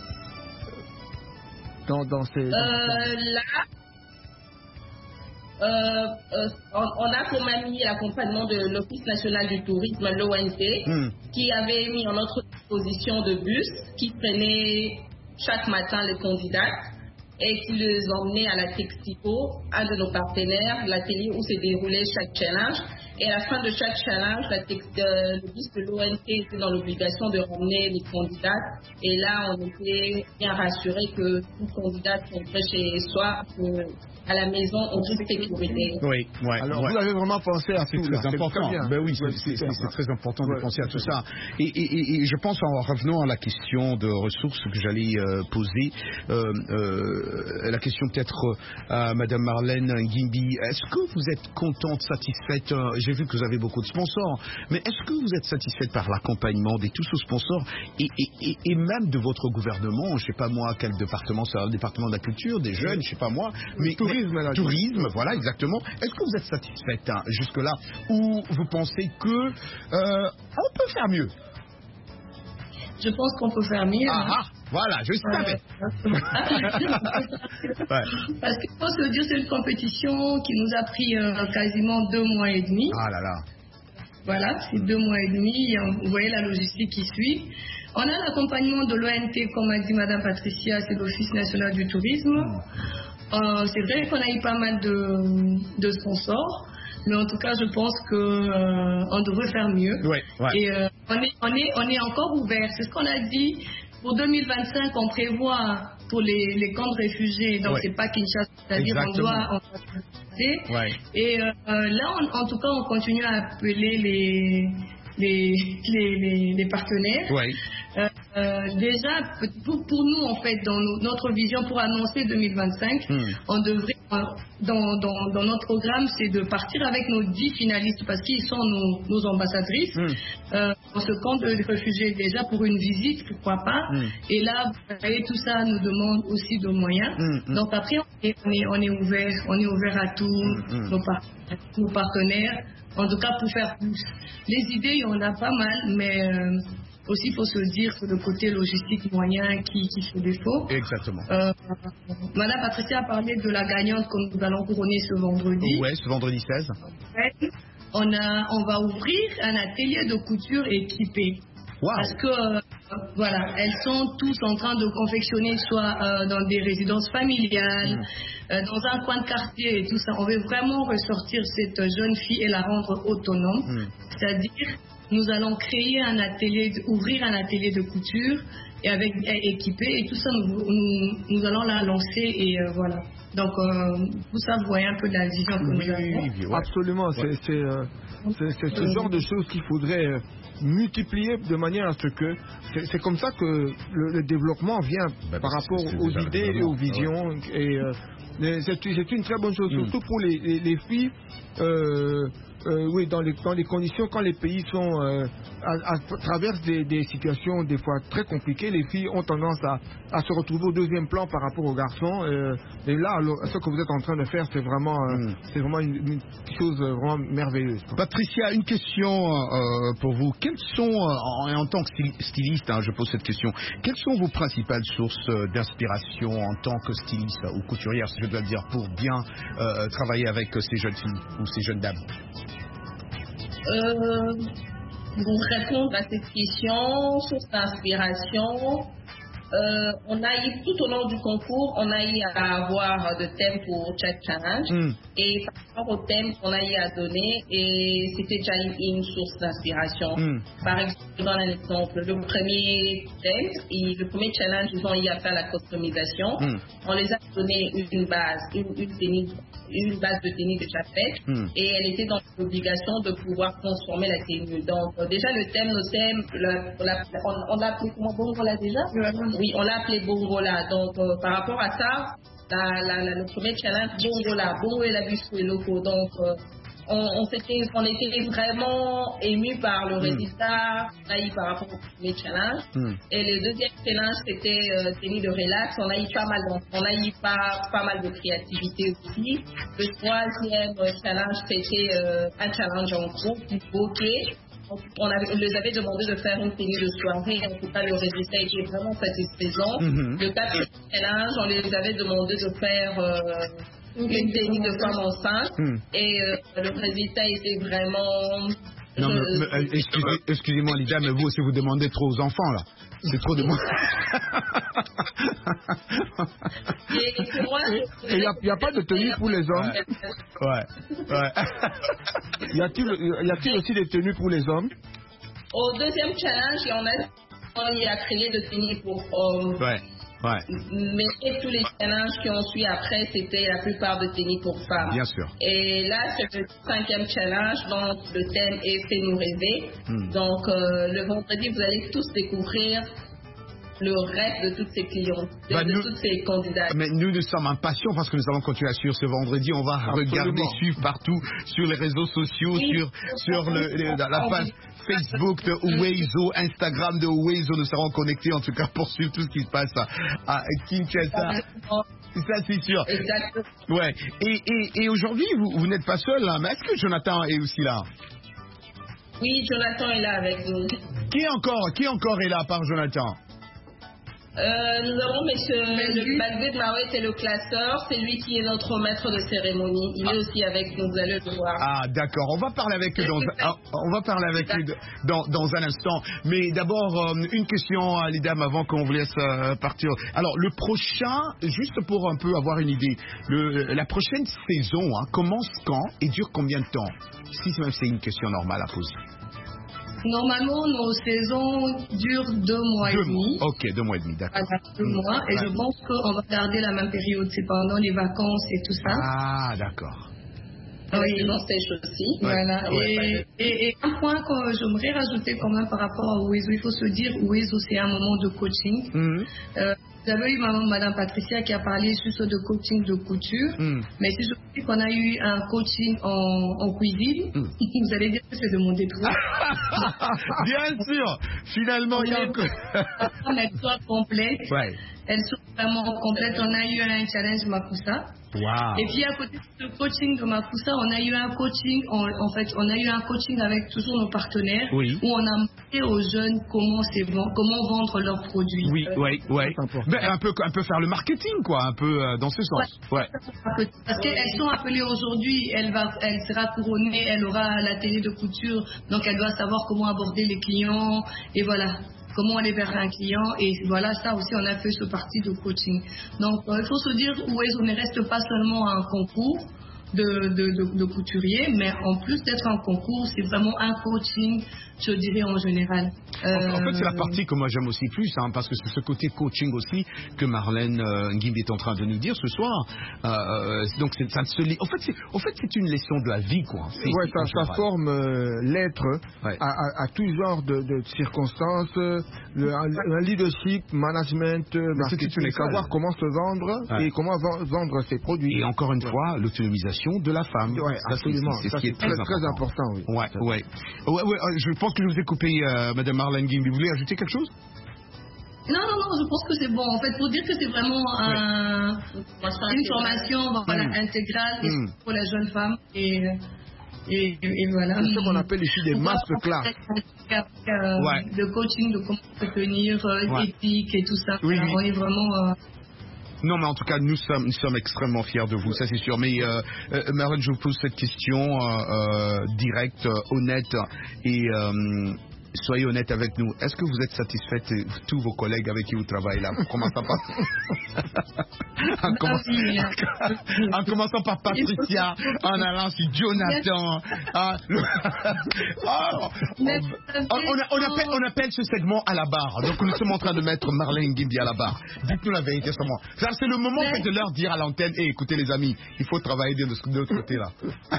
dans, dans ces... dans- Euh, là, euh, euh, on, on a quand même mis l'accompagnement de l'Office national du tourisme, l'O N T, Mm. qui avait mis en notre disposition de bus qui prenaient chaque matin les candidats et qui les emmenait à la Textico, un de nos partenaires, l'atelier où se déroulait chaque challenge. Et à la fin de chaque challenge, la tex- euh, le bus de l'O N T était dans l'obligation de ramener les candidats. Et là, on était bien rassurés que tout candidat qui entrait chez soi, euh, à la maison, en toute sécurité. Oui, ouais. Alors, ouais. vous avez vraiment pensé à C'est tout, très là. important. bien. Ben oui, c'est Ouais, c'est- super, c'est ça. très important de Ouais, penser à c'est tout super. ça. Et, et- et- et je pense, en revenant à la question de ressources que j'allais euh, poser, euh, euh, la question peut-être euh, à Madame Marlène Ngimbi, est-ce que vous êtes contente, satisfaite euh, j'ai vu que vous avez beaucoup de sponsors, mais est-ce que vous êtes satisfaite par l'accompagnement des tous ces sponsors et, et- et- et même de votre gouvernement? Je sais pas moi, quel département, c'est le département de la culture, des jeunes, je sais pas moi, mais tourisme, mais- là. tourisme, voilà, exactement. Est-ce que vous êtes satisfaite hein, jusque-là, ou vous pensez que euh, on peut faire mieux? Je pense qu'on peut faire mieux. Ah hein. ah, voilà, je savais. Ouais. Parce qu'il faut se dire, c'est une compétition qui nous a pris euh, quasiment deux mois et demi. Ah là là. Voilà, c'est deux mois et demi. Vous voyez la logistique qui suit. On a l'accompagnement de l'O N T, comme a dit Madame Patricia, c'est l'Office national du tourisme. Euh, c'est vrai qu'on a eu pas mal de, de sponsors, mais en tout cas, je pense qu'on euh, devrait faire mieux. Ouais, ouais. Et euh, on, est, on, est, on est encore ouvert. C'est ce qu'on a dit. Pour deux mille vingt-cinq, on prévoit pour les, les camps de réfugiés, donc Ouais. c'est pas Kinshasa, c'est-à-dire on Exactement. doit... On doit Ouais. et euh, euh, là, on- en tout cas, on continue à appeler les, les, les, les, les partenaires. Ouais. Euh, euh, déjà, pour, pour nous, en fait, dans no- notre vision pour annoncer deux mille vingt-cinq, Hmm. on devrait, euh, dans, dans, dans notre programme, c'est de partir avec nos dix finalistes parce qu'ils sont nos, nos ambassadrices. Hmm. Euh, dans ce camp de réfugiés, déjà pour une visite, pourquoi pas. Hmm. Et là, vous voyez, tout ça nous demande aussi de moyens. Hmm, hmm. Donc après, on est, on est, on est ouvert, on est ouvert à tous hmm. nos, par- nos partenaires, en tout cas pour faire plus. Les idées, il y en a pas mal, mais euh, aussi il faut se dire que le côté logistique moyen qui, qui fait défaut. Exactement. Euh, Madame Patricia a parlé de la gagnante que nous allons couronner ce vendredi. Ouais, ce vendredi seize. On, a, on va ouvrir un atelier de couture équipé. Waouh. Parce que, euh, voilà, elles sont tous en train de confectionner soit euh, dans des résidences familiales, Mm. euh, dans un coin de quartier et tout ça. On veut vraiment ressortir cette jeune fille et la rendre autonome. Mm. C'est-à-dire, nous allons créer un atelier, de- ouvrir un atelier de couture et avec et équipé et tout ça, nous, nous, nous allons la lancer et euh, voilà. Donc, euh, tout ça, vous voyez un peu de la vision que Oui, nous avons. oui, oui, ouais. Absolument, c'est c'est, euh, c'est- c'est ce genre de choses qu'il faudrait euh, multiplier de manière à ce que c'est c'est comme ça que le, le développement vient Bah, par parce que rapport c'est aux déjà le idées et développement, aux visions et euh, mais c'est c'est une très bonne chose, Mm. surtout pour les, les- les filles. euh, euh, oui, dans les, dans les conditions, quand les pays sont euh, à, à, traversent des, des situations des fois très compliquées, les filles ont tendance à, à se retrouver au deuxième plan par rapport aux garçons. Euh, et là, alors, ce que vous êtes en train de faire, c'est vraiment, euh, Mm. c'est vraiment une, une chose vraiment merveilleuse. Patricia, une question euh, pour vous. Quelles sont, euh, en, en tant que styl- styliste, hein, je pose cette question, quelles sont vos principales sources euh, d'inspiration en tant que styliste ou couturière, si je dois le dire, pour bien euh, travailler avec euh, ces jeunes filles ou ces jeunes dames? Euh, pour répondre à cette question, source d'inspiration, euh, on a eu tout au long du concours, on a eu à avoir de thèmes pour chaque challenge. Mm. Et par rapport au thème qu'on a eu à donner, et c'était déjà une, une source d'inspiration. Mm. Par exemple, je donne un exemple. Le premier thème, et le premier challenge, ils ont eu à faire la customisation. Mm. On les a donné une base, une, une, tenue, une base de tenue déjà faite, Mm. et elle était dans l'obligation de pouvoir transformer la tenue. Donc, euh, déjà, le thème, le thème, le- la- on, on l'a appelé comment, Bongola déjà? Oui, on l'a appelé Bongola. Donc, euh, par rapport à ça, la, la, la- le premier challenge, Bongola, Bongo et la Bissou et Loco. Donc, euh, on, on, s'était, on était vraiment émus par le résultat qu'on a eu par rapport au premier challenge. Mm. Et le deuxième challenge, c'était euh, tenue de relax. On a eu pas mal, de- on a eu pas, pas mal de créativité aussi. Le troisième euh, challenge, c'était euh, un challenge en groupe, du bokeh. On, avait, on les avait demandé de faire une tenue de soirée. En tout cas, le résultat était vraiment satisfaisant. Mhm. Le quatrième challenge, on les avait demandé de faire euh, une tenue de femme enceinte. Mm. Et euh, le résultat était vraiment... Non, mais, je- mais, euh, excusez, excusez-moi, Lida, mais vous aussi, vous demandez trop aux enfants, là. C'est trop de monde. Et c'est moi, Et il n'y a, a pas de tenue pour les hommes. Ouais, ouais. Y a-t-il y a-t-il aussi des tenues pour les hommes? Au deuxième challenge, il y en a on y a créé de tenues pour hommes. Ouais, ouais, Mais tous les challenges qui ont suivi après, c'était la plupart de tenues pour femmes. bien sûr. Et là, c'est le cinquième challenge, donc le thème est Fais-nous rêver. Hmm. Donc euh, le vendredi, vous allez tous découvrir le rêve de toutes ces clientes, de, Bah, de nous- toutes ces candidates. Mais nous, nous sommes impatients parce que nous allons continuer à suivre ce vendredi. On va regarder, suivre partout sur les réseaux sociaux, Oui. sur, sur le, le- la page Facebook de Uwezo, Instagram de Uwezo. Nous serons connectés en tout cas pour suivre tout ce qui se passe à, à Kinshasa. Ça, c'est sûr. Exactement. Ouais. Et, et, et aujourd'hui, vous, vous n'êtes pas seul, là. Mais est-ce que Jonathan est aussi là? Oui, Jonathan est là avec nous. Qui encore, qui encore est là à part Jonathan? Euh, nous avons monsieur Malgré- Malgré Maouet, c'est le classeur, c'est lui qui est notre maître de cérémonie. Il est aussi avec nous, vous allez le voir. Ah, d'accord. On va parler avec eux dans, ah, on va parler avec eux dans, dans un instant. Mais d'abord, euh, une question à Lidam avant qu'on vous laisse euh, partir. Alors, le prochain, juste pour un peu avoir une idée, le, la prochaine saison hein, commence quand et dure combien de temps? Si c'est même c'est une question normale à poser. Normalement, nos saisons durent deux mois et Deux demi. mois. Ok, deux mois et demi, d'accord. Voilà, deux mois. Et je pense qu'on va garder la même période. C'est pendant les vacances et tout ça. Ah, d'accord. Oui, dans sèche aussi. Voilà. Ouais. Et, et- et un point que j'aimerais rajouter quand même par rapport à Uwezo, il faut se dire, Uwezo, c'est un moment de coaching. Mhm. Euh, vous avez eu Madame, Madame Patricia qui a parlé juste de coaching de couture. Mhm. Mais si je vous dis qu'on a eu un coaching en, en cuisine, Mm. vous allez dire que c'est demandé trop. Bien sûr. Finalement, il y a encore. Elles sont complètes. Ouais. Elles sont vraiment complètes. On a eu un challenge Makusa. Waouh. Et puis à côté de ce coaching de Makusa, on a eu un coaching, en, en fait, on a eu un coaching avec toujours nos partenaires, Oui. où on a montré aux jeunes comment c'est ven- comment vendre leurs produits. Oui, oui, oui. C'est important. Ben, un peu, un peu faire le marketing, quoi, un peu euh, dans ce sens. Ouais. Parce qu'elles sont appelées aujourd'hui, elle va, elle sera couronnée, elle aura la télé de couture, donc elle doit savoir comment aborder les clients, et voilà. Comment aller vers un client, et voilà, ça aussi on a fait ce parti de coaching. Donc euh, il faut se dire, Uwezo ne reste pas seulement un concours de, de, de, de couturier, mais en plus d'être un concours, c'est vraiment un coaching je dirais en général. En, en fait, c'est la Euh, partie que moi j'aime aussi plus, hein, parce que c'est ce côté coaching aussi que Marlène euh, Ngimbi est en train de nous dire ce soir. Euh, euh, donc, c'est, ça ne se lit. En fait, c'est, en fait, c'est une leçon de la vie, quoi. C'est, Ouais, en ça, ça général. forme euh, l'être Ouais. à, à, à tout genre de, de circonstances, euh, le, un, un leadership, management, euh, Mais c'est marketing, toute une école. savoir comment se vendre Ouais. et comment vend- vendre ses produits. Et encore une fois, l'autonomisation de la femme. Ouais, Ça, c'est- absolument. C'est, c'est Ça, ce qui est c'est très, très, très important, oui. Ouais, ouais. Ouais, ouais, euh, je pense que je vous ai coupé, euh, Madame Marlène Ngimbi. Vous voulez ajouter quelque chose? Non, non, non, je pense que c'est bon. En fait, pour dire que c'est vraiment un- une formation voilà, Mm. intégrale et Mm. pour la jeune femme. Et, et, et voilà. C'est ce qu'on appelle ici des Pour voir masterclass. euh, Ouais. de coaching, de comment se tenir, euh, Ouais. éthique et tout ça. Oui, Voilà, oui. On est vraiment... euh, Non, mais en tout cas, nous sommes, nous sommes extrêmement fiers de vous, ça c'est sûr. Mais euh, euh, Marlène, je vous pose cette question euh, euh, directe, euh, honnête, et euh, soyez honnête avec nous. Est-ce que vous êtes satisfaite, euh, tous vos collègues avec qui vous travaillez là? Comment ça passe? en, commençant, oui, en commençant par Patricia, en allant sur Jonathan. hein, le- Oh, on, Mais- on- on a- on appelle, on appelle ce segment à la barre. Donc nous sommes en train de mettre Marlène Ngimbi à la barre. Dites-nous la vérité seulement. Ça, c'est le moment en fait, de leur dire à l'antenne, hey, écoutez les amis, il faut travailler de, de l'autre côté là.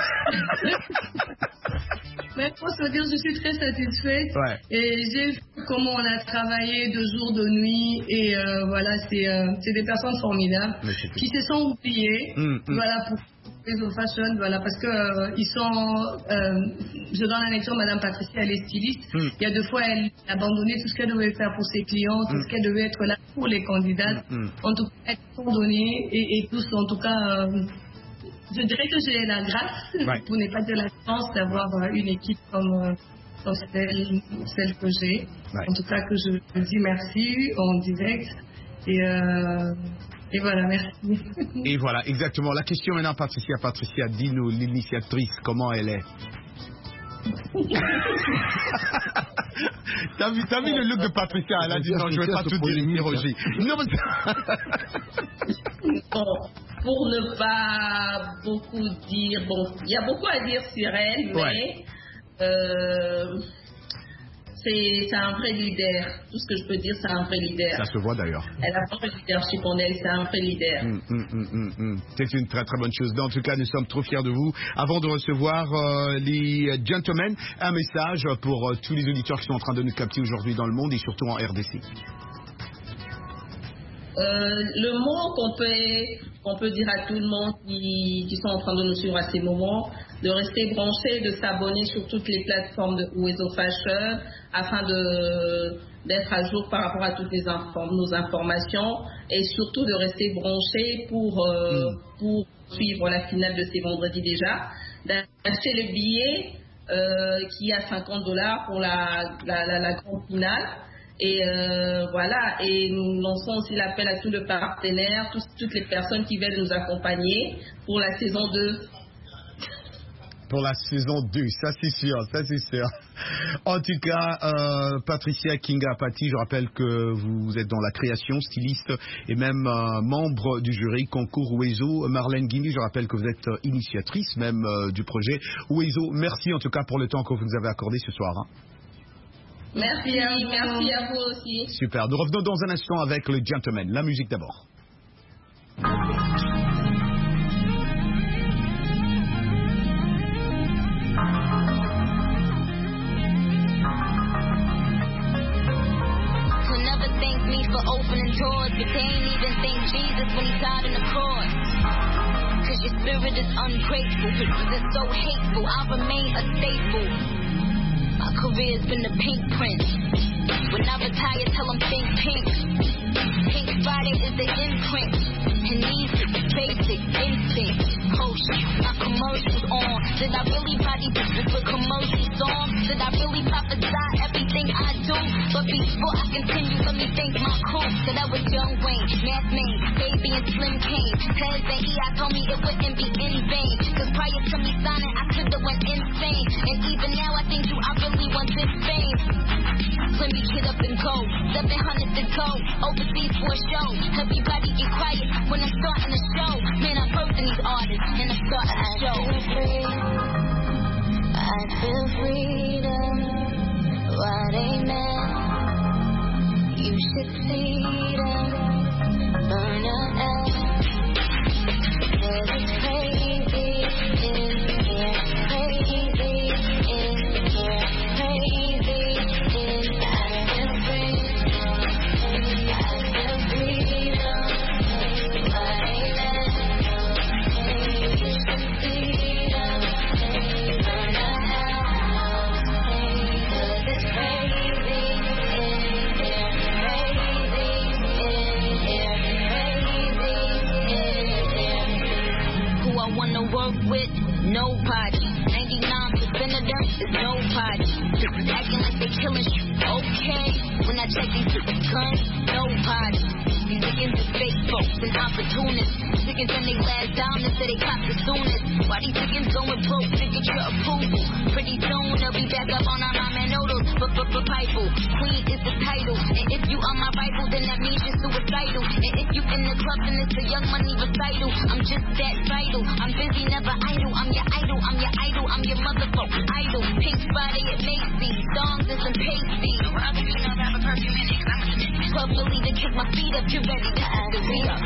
Mais pour se dire, je suis très satisfaite. Ouais. Et j'ai vu comment on a travaillé de jour, de nuit. Et euh, voilà, c'est, euh, c'est des personnes formidables Mais c'est tout. qui se sont oubliées. Mm, mm. Voilà, pour les fashion. Voilà, parce que euh, ils sont. Euh, je donne un exemple, Madame Patricia, elle est styliste. Mm. Il y a deux fois, elle a abandonné tout ce qu'elle devait faire pour ses clients, tout Mm. ce qu'elle devait être là pour les candidats. Mm, mm. En tout cas, elles sont données et, et tous, en tout cas. Euh, je dirais que j'ai la grâce, Ouais. pour ne pas dire la chance, d'avoir euh, une équipe comme, euh, comme celle, celle que j'ai. Ouais. En tout cas, que je dis merci en direct. Et, euh, et voilà, merci. Et voilà, exactement. La question maintenant, Patricia. Patricia, dis-nous, l'initiatrice, comment elle est? T'as vu, t'as vu le look de Patricia? Elle a dit non, je vais pas tout dire, interroger. Non, mais... Bon, pour ne pas beaucoup dire, bon, il y a beaucoup à dire sur elle, mais Ouais. euh, c'est, c'est un vrai leader. Tout ce que je peux dire, c'est un vrai leader. Ça se voit d'ailleurs. Elle a un vrai leadership en elle, c'est un vrai leader. Hum, hum, hum, hum, hum. C'est une très très bonne chose. En tout cas, nous sommes trop fiers de vous. Avant de recevoir euh, les gentlemen, un message pour euh, tous les auditeurs qui sont en train de nous capter aujourd'hui dans le monde et surtout en R D C. Euh, le mot qu'on peut, qu'on peut dire à tout le monde qui, qui sont en train de nous suivre à ces moments, de rester branché, de s'abonner sur toutes les plateformes de Oizo Fashion afin de, d'être à jour par rapport à toutes les inform- nos informations et surtout de rester branché pour, euh, Mm. pour suivre la finale de ces vendredis déjà, d'acheter le billet euh, qui est à cinquante dollars pour la, la, la, la grande finale. Et euh, voilà, et nous lançons aussi l'appel à tous les partenaires, tous- toutes les personnes qui veulent nous accompagner pour la saison deux. Pour la saison deux, ça c'est sûr, ça c'est sûr. En tout cas, euh, Patricia Kinga Apati, je rappelle que vous êtes dans la création, styliste et même euh, membre du jury concours Oizo. Marlène Ngimbi, je rappelle que vous êtes euh, initiatrice même euh, du projet Oizo. Merci en tout cas pour le temps que vous nous avez accordé ce soir. hein. Merci, à- merci à vous aussi. Super, nous revenons dans un instant avec le gentleman. La musique d'abord. Who never thanked me for opening doors, but they ain't even thank Jesus when he died on the cross. Cause your spirit is ungrateful, cause it's so hateful, I remain a staple. My career's been a pink print. When I retire, tell them think pink. Pink Friday is the imprint. And these is basic instinct. Oh shit, my commercials on. Did I really body business with commercial songs? Did I really prophesy everything I do? But before I continue, let me thank my crew. So that was Young Wayne, Math Man, Baby and Slim Kane. Tez and E I told me it wouldn't be in vain. Cause prior to me signing, I could've went insane. And even now I think you, I really want this fame. Let me get up and go. seven hundred to go. Overseas for a show. Everybody get quiet when I'm starting the show. Man, I'm birthing these artists and I'm starting the show. I feel free. I feel freedom. what they meant. You should see them burn up. Cause it's crazy in here, crazy in here, crazy in I feel free, I feel freedom. What they meant. You should see them burn up. Cause it's crazy in here, crazy in here, crazy in here. Who I wanna work with? Nobody. ninety-nine percent of them is nobody. Acting like they killing shit. Okay. When I check these guns, nobody. These niggas is fake folks and opportunists. Niggas when they last down and say they cop the soonest. Why these niggas going broke to get your approval? Pretty soon they'll be back up on our ramen noodles. But but but Bible, Queen is the title. And if you are my rival, then that means you're suicidal. And if you in the club, then it's a Young Money recital. I'm just that vital. I'm busy, never idle. I'm your idol. I'm your idol. I'm your motherfucking idol. Pink Friday at Macy's. Songs and some pasties. I'll give you no have a perfume in it. I'm a twelve really to kick my feet up. You're ready to have the beat up.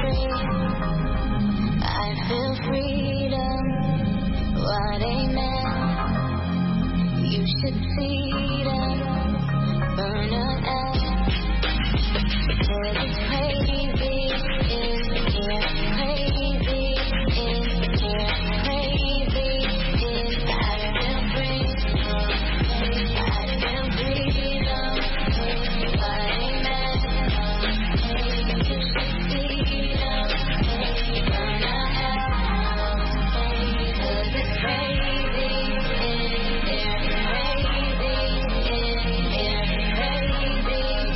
I feel freedom. What they meant. You should see them burn up. Cause it's crazy in here, crazy in here, crazy in I feel free, I feel freedom. What they meant. You should see them burn up. Cause it's crazy in here, crazy in here, crazy in here.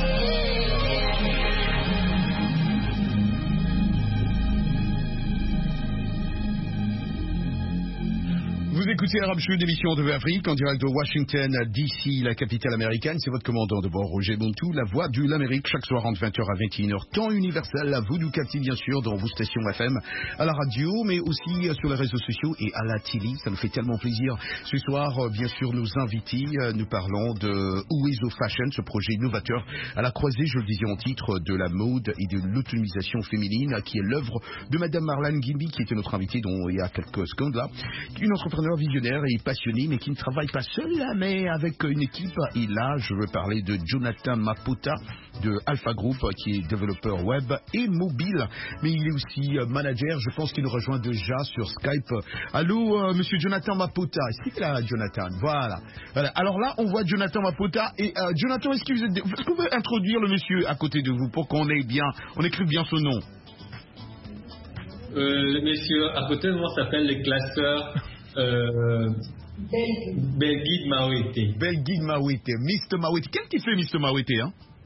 Vous écoutez la Show, d'émission de Afrique en direct de Washington, D C, la capitale américaine. C'est votre commandant de bord, Roger Bontou, la voix de l'Amérique, chaque soir entre vingt heures à vingt et une heures, temps universel. Vous nous captez bien sûr dans vos stations F M, à la radio, mais aussi sur les réseaux sociaux et à la télé. Ça nous fait tellement plaisir. Ce soir, bien sûr, nos invités, nous parlons de Uwezo Fashion, ce projet innovateur à la croisée, je le disais en titre, de la mode et de l'autonomisation féminine, qui est l'œuvre de Madame Marlane Guimby, qui était notre invitée dont il y a quelques secondes là. Une entrepreneur visionnaire et passionné, mais qui ne travaille pas seul, mais avec une équipe. Et là, je veux parler de Jonathan Maputa de Alpha Group, qui est développeur web et mobile, mais il est aussi manager. Je pense qu'il nous rejoint déjà sur Skype. Allô, euh, monsieur Jonathan Maputa. Est-ce qu'il est là, Jonathan? Voilà. Voilà. Alors là, on voit Jonathan Maputa. Et euh, Jonathan, est-ce que vous êtes... Est-ce que vous pouvez introduire le monsieur à côté de vous pour qu'on ait bien, on écrive bien son nom? Euh, le monsieur à côté de moi s'appelle le classeur euh, Belguide Mawete. Belguide Mawete, mister Mawete. Qu'est-ce qu'il fait, mister Mawete, hein?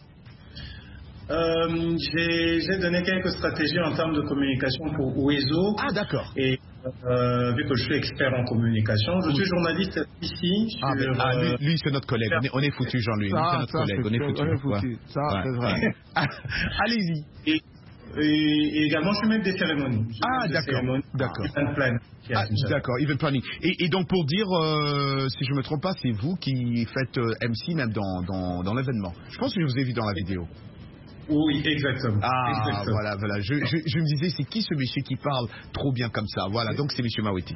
Euh, j'ai, j'ai donné quelques stratégies en termes de communication pour Uwezo. Ah, d'accord. Et euh, vu que je suis expert en communication, je suis journaliste ici. Ah, sur, mais, ah lui, euh, lui c'est notre collègue. On est, on est foutu, Jean-Louis. Ça, C'est notre ça, collègue. c'est On est foutu. on est foutu. Ouais. Ça, Ouais. c'est vrai. Allez-y. Et, et, et également, je suis maître des cérémonies. Je suis Ah, maître des d'accord. cérémonies. D'accord. Event planning. Ah, d'accord, event planning. Et, et donc pour dire, euh, si je ne me trompe pas, c'est vous qui faites euh, M C même dans, dans, dans l'événement. Je pense que je vous ai vu dans la vidéo. Oui, exactement. Ah, exactement. voilà, voilà. Je, je, je me disais, c'est qui ce monsieur qui parle trop bien comme ça? Voilà, donc c'est monsieur Mawete.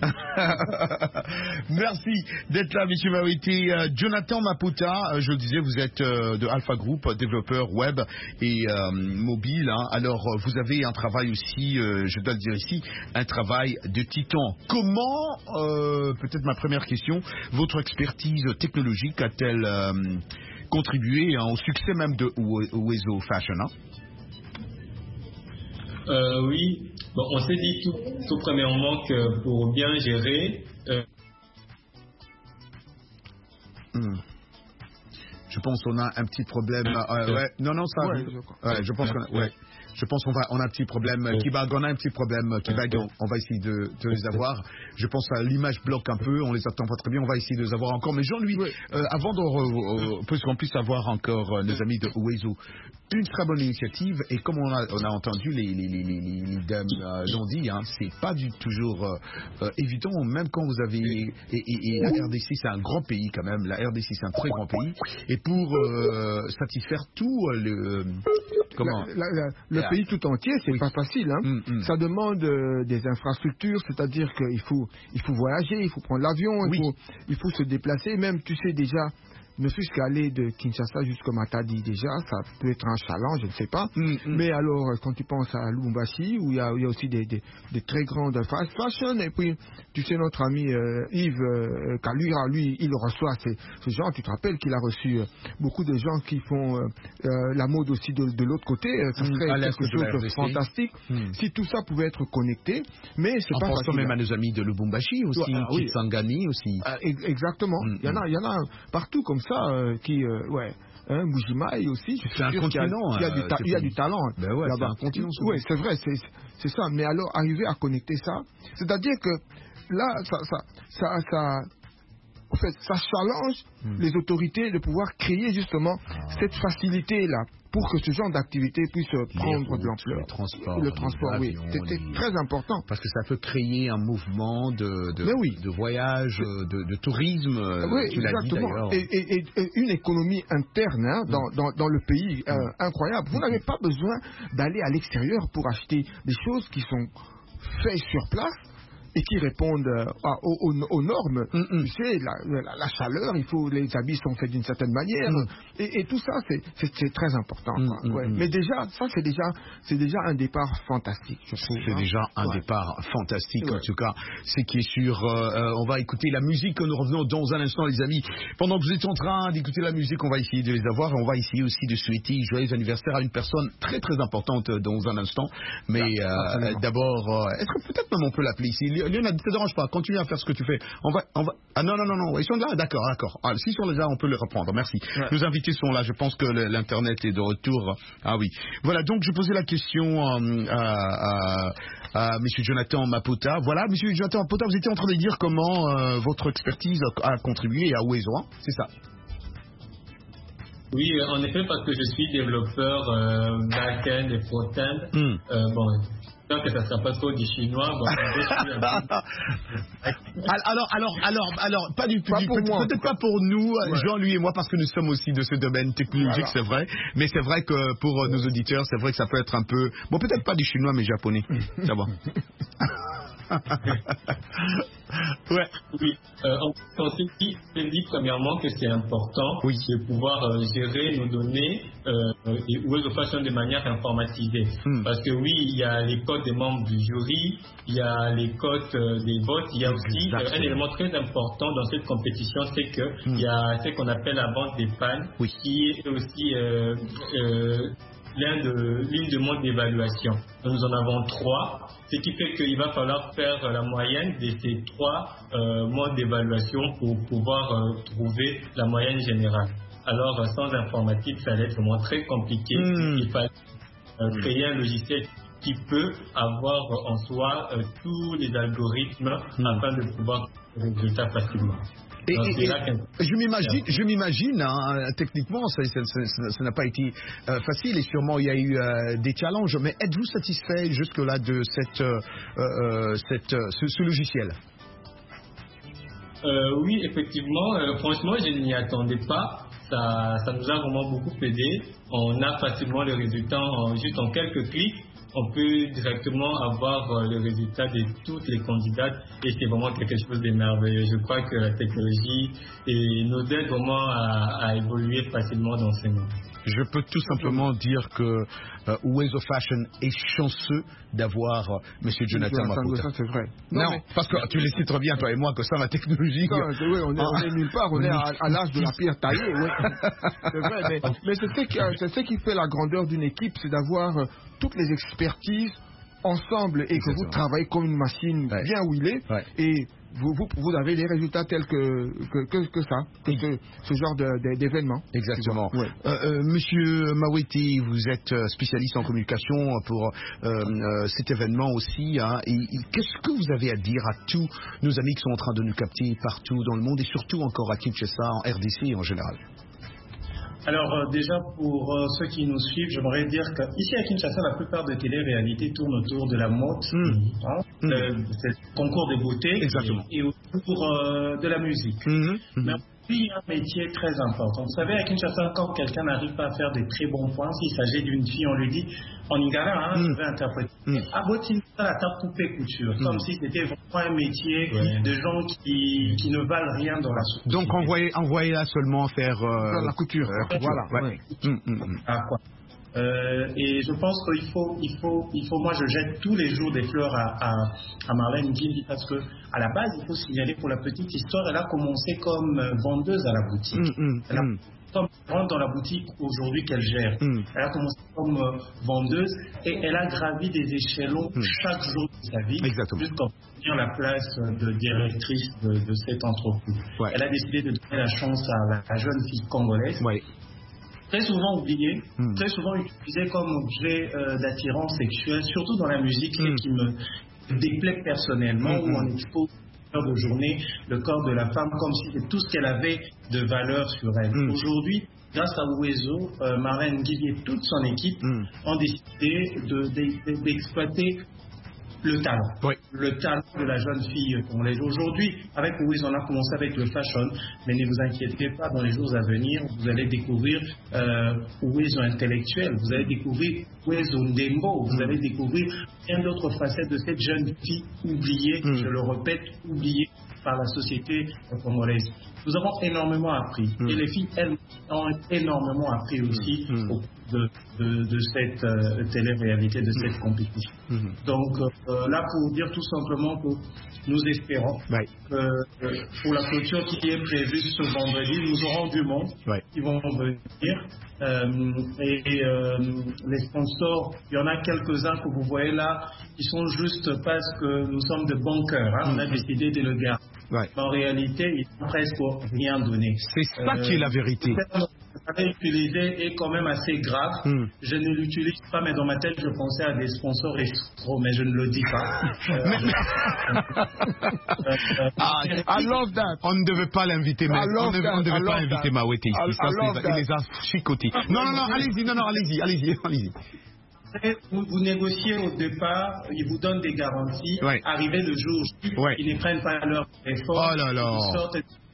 Merci d'être là, monsieur Mawete. Euh, Jonathan Maputa, euh, je le disais, vous êtes euh, de Alpha Group, développeur web et euh, mobile. Hein. Alors, euh, vous avez un travail aussi, euh, je dois le dire ici, un travail de titan. Comment, euh, peut-être ma première question, votre expertise technologique a-t-elle... Euh, contribuer hein, au succès même de Uwezo Fashion, hein? euh, Oui, bon, on s'est dit tout, tout premièrement que pour bien gérer... Euh... Hmm. Je je pense qu'on a un petit problème. Euh, ouais. Non, non, ça. Ouais, je, je, ouais, je pense qu'on a, ouais. Je pense qu'on va, on a un petit problème. Ouais. Kibag, on a un petit problème. Kibag, on, on va essayer de, de les avoir. Je pense à l'image bloque un peu. On les attend pas très bien. On va essayer de les avoir encore. Mais Jean-Louis, oui. euh, avant de, euh, qu'on puisse avoir encore euh, nos amis de Owezo, une très bonne initiative. Et comme on a, on a entendu les, les, les, les, les dames euh, l'ont dit, hein, c'est pas du toujours euh, euh, évident. Même quand vous avez et, et, et la R D C, c'est un grand pays quand même. La R D C, c'est un très grand pays. Et pour euh, satisfaire tout euh, le comment la, la, la, le pays tout entier, c'est oui. pas facile. Hein. Mm, mm. Ça demande euh, des infrastructures, c'est-à-dire qu'il faut, il faut voyager, il faut prendre l'avion, oui. il, faut, il faut se déplacer. Même, tu sais déjà, ne fût-ce qu'aller de Kinshasa jusqu'à Matadi déjà, ça peut être un challenge, je ne sais pas. Mm, mm. Mais alors, quand tu penses à Lubumbashi, où il y a, il y a aussi des, des, des très grandes fast fashion, et puis, tu sais, notre ami euh, Yves euh, Kalura, lui, il reçoit ces, ces gens. Tu te rappelles qu'il a reçu euh, beaucoup de gens qui font euh, euh, la mode aussi de, de l'autre côté. Ça serait mm, quelque chose de fantastique mm. si tout ça pouvait être connecté. Mais c'est en pas pensant facile. même à nos amis de Lubumbashi aussi, ah, oui. Kisangani aussi. Ah, exactement. Mm, il y en a, il y en a partout comme ça. Euh, qui euh, ouais hein, Mujimai aussi, je suis un sûr continent, qu'il y a, il y a, du, ta- il y a du talent ben ouais, là-bas. C'est un continent, oui, c'est vrai, c'est, c'est ça. Mais alors arriver à connecter ça, c'est-à-dire que là, ça, ça, ça, ça, en fait, ça challenge hmm. les autorités de pouvoir créer justement ah. cette facilité-là pour que ce genre d'activité puisse les prendre routes, de l'ampleur. Le transport, le transport, oui, c'était les... très important. Parce que ça peut créer un mouvement de, de, oui. de voyage, de, de tourisme, oui, tu l'as dit d'ailleurs. Et, et, et une économie interne hein, dans, mm. dans, dans le pays euh, mm. incroyable. Vous mm. n'avez pas besoin d'aller à l'extérieur pour acheter des choses qui sont faites sur place et qui répondent euh, à, aux, aux normes. Mm-hmm. Tu sais, la, la, la chaleur, il faut, les habits sont faits d'une certaine manière, mm. et, et tout ça, c'est, c'est, c'est très important. Mm-hmm. Ouais. Mais déjà, ça, c'est déjà, c'est déjà un départ fantastique, je trouve. C'est hein. déjà un ouais. départ fantastique, ouais. en tout cas. C'est qui est sûr. Euh, on va écouter la musique. Nous revenons dans un instant, les amis. Pendant que vous êtes en train d'écouter la musique, on va essayer de les avoir, et on va essayer aussi de souhaiter joyeux anniversaire à une personne très très importante dans un instant. Mais euh, d'abord, euh, est-ce que peut-être même on peut l'appeler ici? Lionel, ne te dérange pas, continue à faire ce que tu fais. On va, on va... Ah non, non, non, non, ils sont là, d'accord, d'accord. Ah, s'ils sont là, on peut les reprendre, merci. Ouais. Nos invités sont là, je pense que l'Internet est de retour. Ah oui. Voilà, donc je posais la question euh, à, à, à M. Jonathan Mapota. Voilà, M. Jonathan Mapota, vous étiez en train de dire comment euh, votre expertise a, a contribué à Owezo, hein, c'est ça? Oui, en effet, parce que je suis développeur euh, back-end et front-end. Mm. Euh, bon, que ça ne sera pas trop du chinois. Bon, alors, alors, alors, alors, pas du tout. Peut, peut-être pas pour nous, ouais. Jean, lui et moi, parce que nous sommes aussi de ce domaine technologique, voilà. C'est vrai. Mais c'est vrai que pour nos auditeurs, c'est vrai que ça peut être un peu, bon, peut-être pas du chinois, mais japonais. Ça va. Ouais. Oui. Euh, on s'est dit, dit premièrement que c'est important oui. de pouvoir euh, gérer nos données euh, et Owezo Fashion de manière informatisée. Hmm. Parce que oui, il y a les codes des membres du jury, il y a les codes euh, des votes, il y a aussi euh, un élément très important dans cette compétition, c'est que hmm. il y a ce qu'on appelle la vente des pannes, oui. qui est aussi euh, euh, l'un de, l'une de modes d'évaluation. Nous en avons trois, ce qui fait qu'il va falloir faire la moyenne de ces trois euh, modes d'évaluation pour pouvoir euh, trouver la moyenne générale. Alors, sans informatique, ça va être vraiment très compliqué. Mmh. Il faut euh, créer un logiciel qui peut avoir en soi euh, tous les algorithmes mmh. afin de pouvoir faire des résultats facilement. Et, et, et, je m'imagine, je m'imagine hein, techniquement, ça, ça, ça, ça n'a pas été euh, facile et sûrement il y a eu euh, des challenges. Mais êtes-vous satisfait jusque-là de cette, euh, euh, cette, ce, ce logiciel? euh, Oui, effectivement. Euh, franchement, je n'y attendais pas. Ça, ça nous a vraiment beaucoup aidé. On a facilement le résultat en, juste en quelques clics. On peut directement avoir le résultat de toutes les candidates et c'est vraiment quelque chose de merveilleux. Je crois que la technologie et nous aide vraiment à, à évoluer facilement dans ce monde. Je peux tout simplement dire que euh, Owezo Fashion est chanceux d'avoir euh, M. Jonathan Mapota. Ça, c'est vrai. Non, non mais... parce que tu le sais très bien, toi et moi, que ça, la technologie... Non, c'est, oui, on est, on est nulle part, on est à, à l'âge de la pierre taillée. Oui. C'est vrai, mais, mais c'est, ce qui, c'est ce qui fait la grandeur d'une équipe, c'est d'avoir euh, toutes les expertises ensemble et Exactement. Que vous travaillez comme une machine ouais. bien huilée. Ouais. Et vous, vous, vous avez des résultats tels que, que, que, que ça, que ce, ce genre de, de, d'événement. Exactement. Ouais. Euh, euh, Monsieur Mawete, vous êtes spécialiste en communication pour euh, euh, cet événement aussi. Hein, et, et qu'est-ce que vous avez à dire à tous nos amis qui sont en train de nous capter partout dans le monde et surtout encore à Kinshasa, en R D C en général? Alors euh, déjà pour euh, ceux qui nous suivent, j'aimerais dire qu'ici à Kinshasa, la plupart des télé-réalités tournent autour de la mode, mmh. hein, mmh. Le, le concours de beauté. Exactement. et, et autour euh, de la musique. Mmh. Mmh. Mais il y a un métier très important. Vous savez, à Kinshasa, quand quelqu'un n'arrive pas à faire des très bons points, s'il s'agit d'une fille, on lui dit, en Lingala, hein, mm. je vais interpréter, mm. à Botinsa, la table coupée couture, mm. comme si c'était vraiment un métier ouais. de gens qui, qui ne valent rien dans la société. Donc envoyez, envoyez là seulement faire euh, la couture. Euh, voilà. Ouais. Ouais. Mm, mm, mm. Ah, quoi. Euh, et je pense qu'il faut, il faut, il faut, moi je jette tous les jours des fleurs à, à, à Marlène Ngimbi parce que à la base, il faut signaler pour la petite histoire, elle a commencé comme vendeuse à la boutique. Mm, mm, elle a mm. comme rentre dans la boutique aujourd'hui qu'elle gère. Mm. Elle a commencé comme euh, vendeuse et elle a gravi des échelons mm. chaque jour de sa vie jusqu'à obtenir la place de directrice de, de cette entreprise. Ouais. Elle a décidé de donner la chance à la, la jeune fille congolaise. Ouais. Très souvent oublié, mm. très souvent utilisé comme objet euh, d'attirance sexuelle, surtout dans la musique, mm. qui me déplaît personnellement, mm. où on expose de journée le corps de la femme comme si c'était tout ce qu'elle avait de valeur sur elle. Mm. Aujourd'hui, grâce à Uwezo, euh, Marlène Ngimbi et toute son équipe mm. ont décidé de, de, de, d'exploiter le talent. Oui. Le talent de la jeune fille congolaise. Aujourd'hui, avec Uwezo, on a commencé avec le fashion, mais ne vous inquiétez pas, dans les jours à venir, vous allez découvrir euh, Uwezo intellectuel, vous allez découvrir Uwezo Ndembo, vous mm. allez découvrir plein d'autres facettes de cette jeune fille oubliée, mm. je le répète, oubliée par la société congolaise. Nous avons énormément appris. Mm. Et les filles, elles, ont énormément appris aussi mm. au de, de, de cette euh, télé-réalité, de cette compétition. Mm. Donc euh, là, pour dire tout simplement que nous espérons ouais. que euh, pour la clôture qui est prévue ce vendredi, nous aurons du monde ouais. qui vont venir. Euh, et euh, les sponsors, il y en a quelques-uns que vous voyez là, qui sont juste parce que nous sommes de bons cœurs. Hein, mm. On a décidé de le garder. Ouais. En réalité, ils n'ont presque rien donné. C'est ça euh, qui est la vérité. Le utilisé est quand même assez grave. Mm. Je ne l'utilise pas, mais dans ma tête, je pensais à des sponsors escrocs, mais je ne le dis pas. euh, ah, I love that. On ne devait pas l'inviter, mais on ne devait, devait pas inviter Mawete ici. Ça, c'est, il les a chicotés. Non, non, non, allez-y, non, non, allez-y, allez-y, allez-y. Vous, vous négociez au départ, ils vous donnent des garanties. Ouais. Arrivé le jour, ouais. ils ne prennent pas leur effort. Oh là là. Ils sortent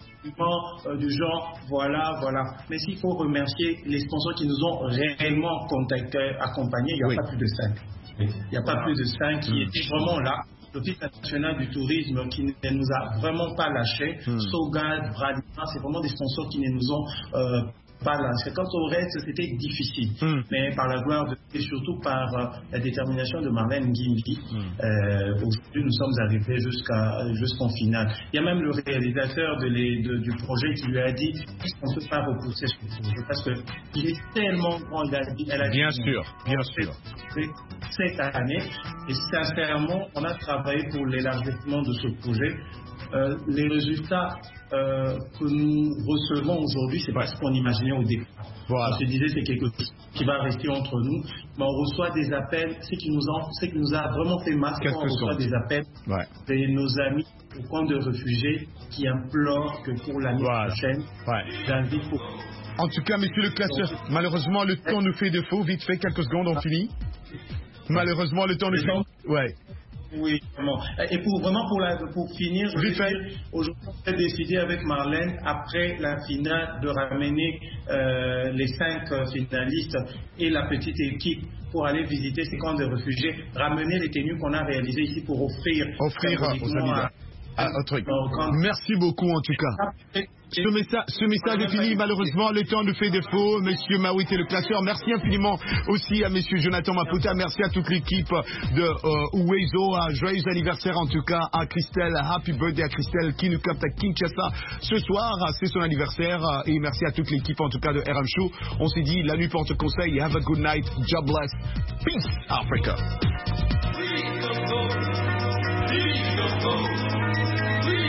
euh, du genre, voilà, voilà. Mais s'il faut remercier les sponsors qui nous ont réellement contactés, accompagnés, il n'y a oui. pas plus de cinq. Il n'y a pas plus de cinq qui mmh. étaient vraiment là. L'Office national du tourisme qui ne nous a vraiment pas lâchés. Mmh. Sogad, Bradina, c'est vraiment des sponsors qui ne nous ont euh, pas lâchés. Quant au reste, c'était difficile. Mmh. Mais par la gloire de et surtout par euh, la détermination de Marlène Ngimbi, mmh. euh, aujourd'hui nous sommes arrivés jusqu'à, jusqu'en finale. Il y a même le réalisateur de les, de, du projet qui lui a dit qu'on ne peut pas repousser ce projet parce qu'il est tellement grand. Il a, elle a bien dit, sûr, bien sûr. Cette année, et sincèrement, on a travaillé pour l'élargissement de ce projet. Euh, les résultats euh, que nous recevons aujourd'hui, c'est ouais. pas ce qu'on imaginait au départ. Voilà. On se disait c'est quelque chose qui va rester entre nous, mais on reçoit des appels. Ce qui nous a, ce qui nous a vraiment fait mal, on reçoit des appels ouais. de nos amis au camp de réfugiés qui implorent que pour l'année voilà. prochaine, ouais. j'invite pour. En tout cas, monsieur le classeur, Donc, malheureusement, le temps nous fait défaut. Vite fait, quelques secondes, on finit. Malheureusement, le temps nous fait. Ouais. Oui, vraiment. Et pour vraiment pour, la, pour finir, je vais dire, aujourd'hui, on a décidé avec Marlène, après la finale, de ramener euh, les cinq finalistes et la petite équipe pour aller visiter ces camps de réfugiés, ramener les tenues qu'on a réalisées ici pour offrir, offrir aux amis. Ah, un truc. Merci beaucoup en tout cas. Ce, messa- ce message est fini. Malheureusement, le temps nous fait défaut. Monsieur Mawete, le classeur. Merci infiniment aussi à Monsieur Jonathan Maputa. Merci à toute l'équipe de euh, Uwezo. Un joyeux anniversaire en tout cas à Christelle. Happy birthday à Christelle qui nous capte à Kinshasa ce soir. C'est son anniversaire. Et merci à toute l'équipe en tout cas de R M Show. On s'est dit, la nuit porte conseil. Have a good night. God bless. Peace, Africa. Please.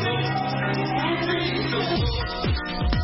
so cool.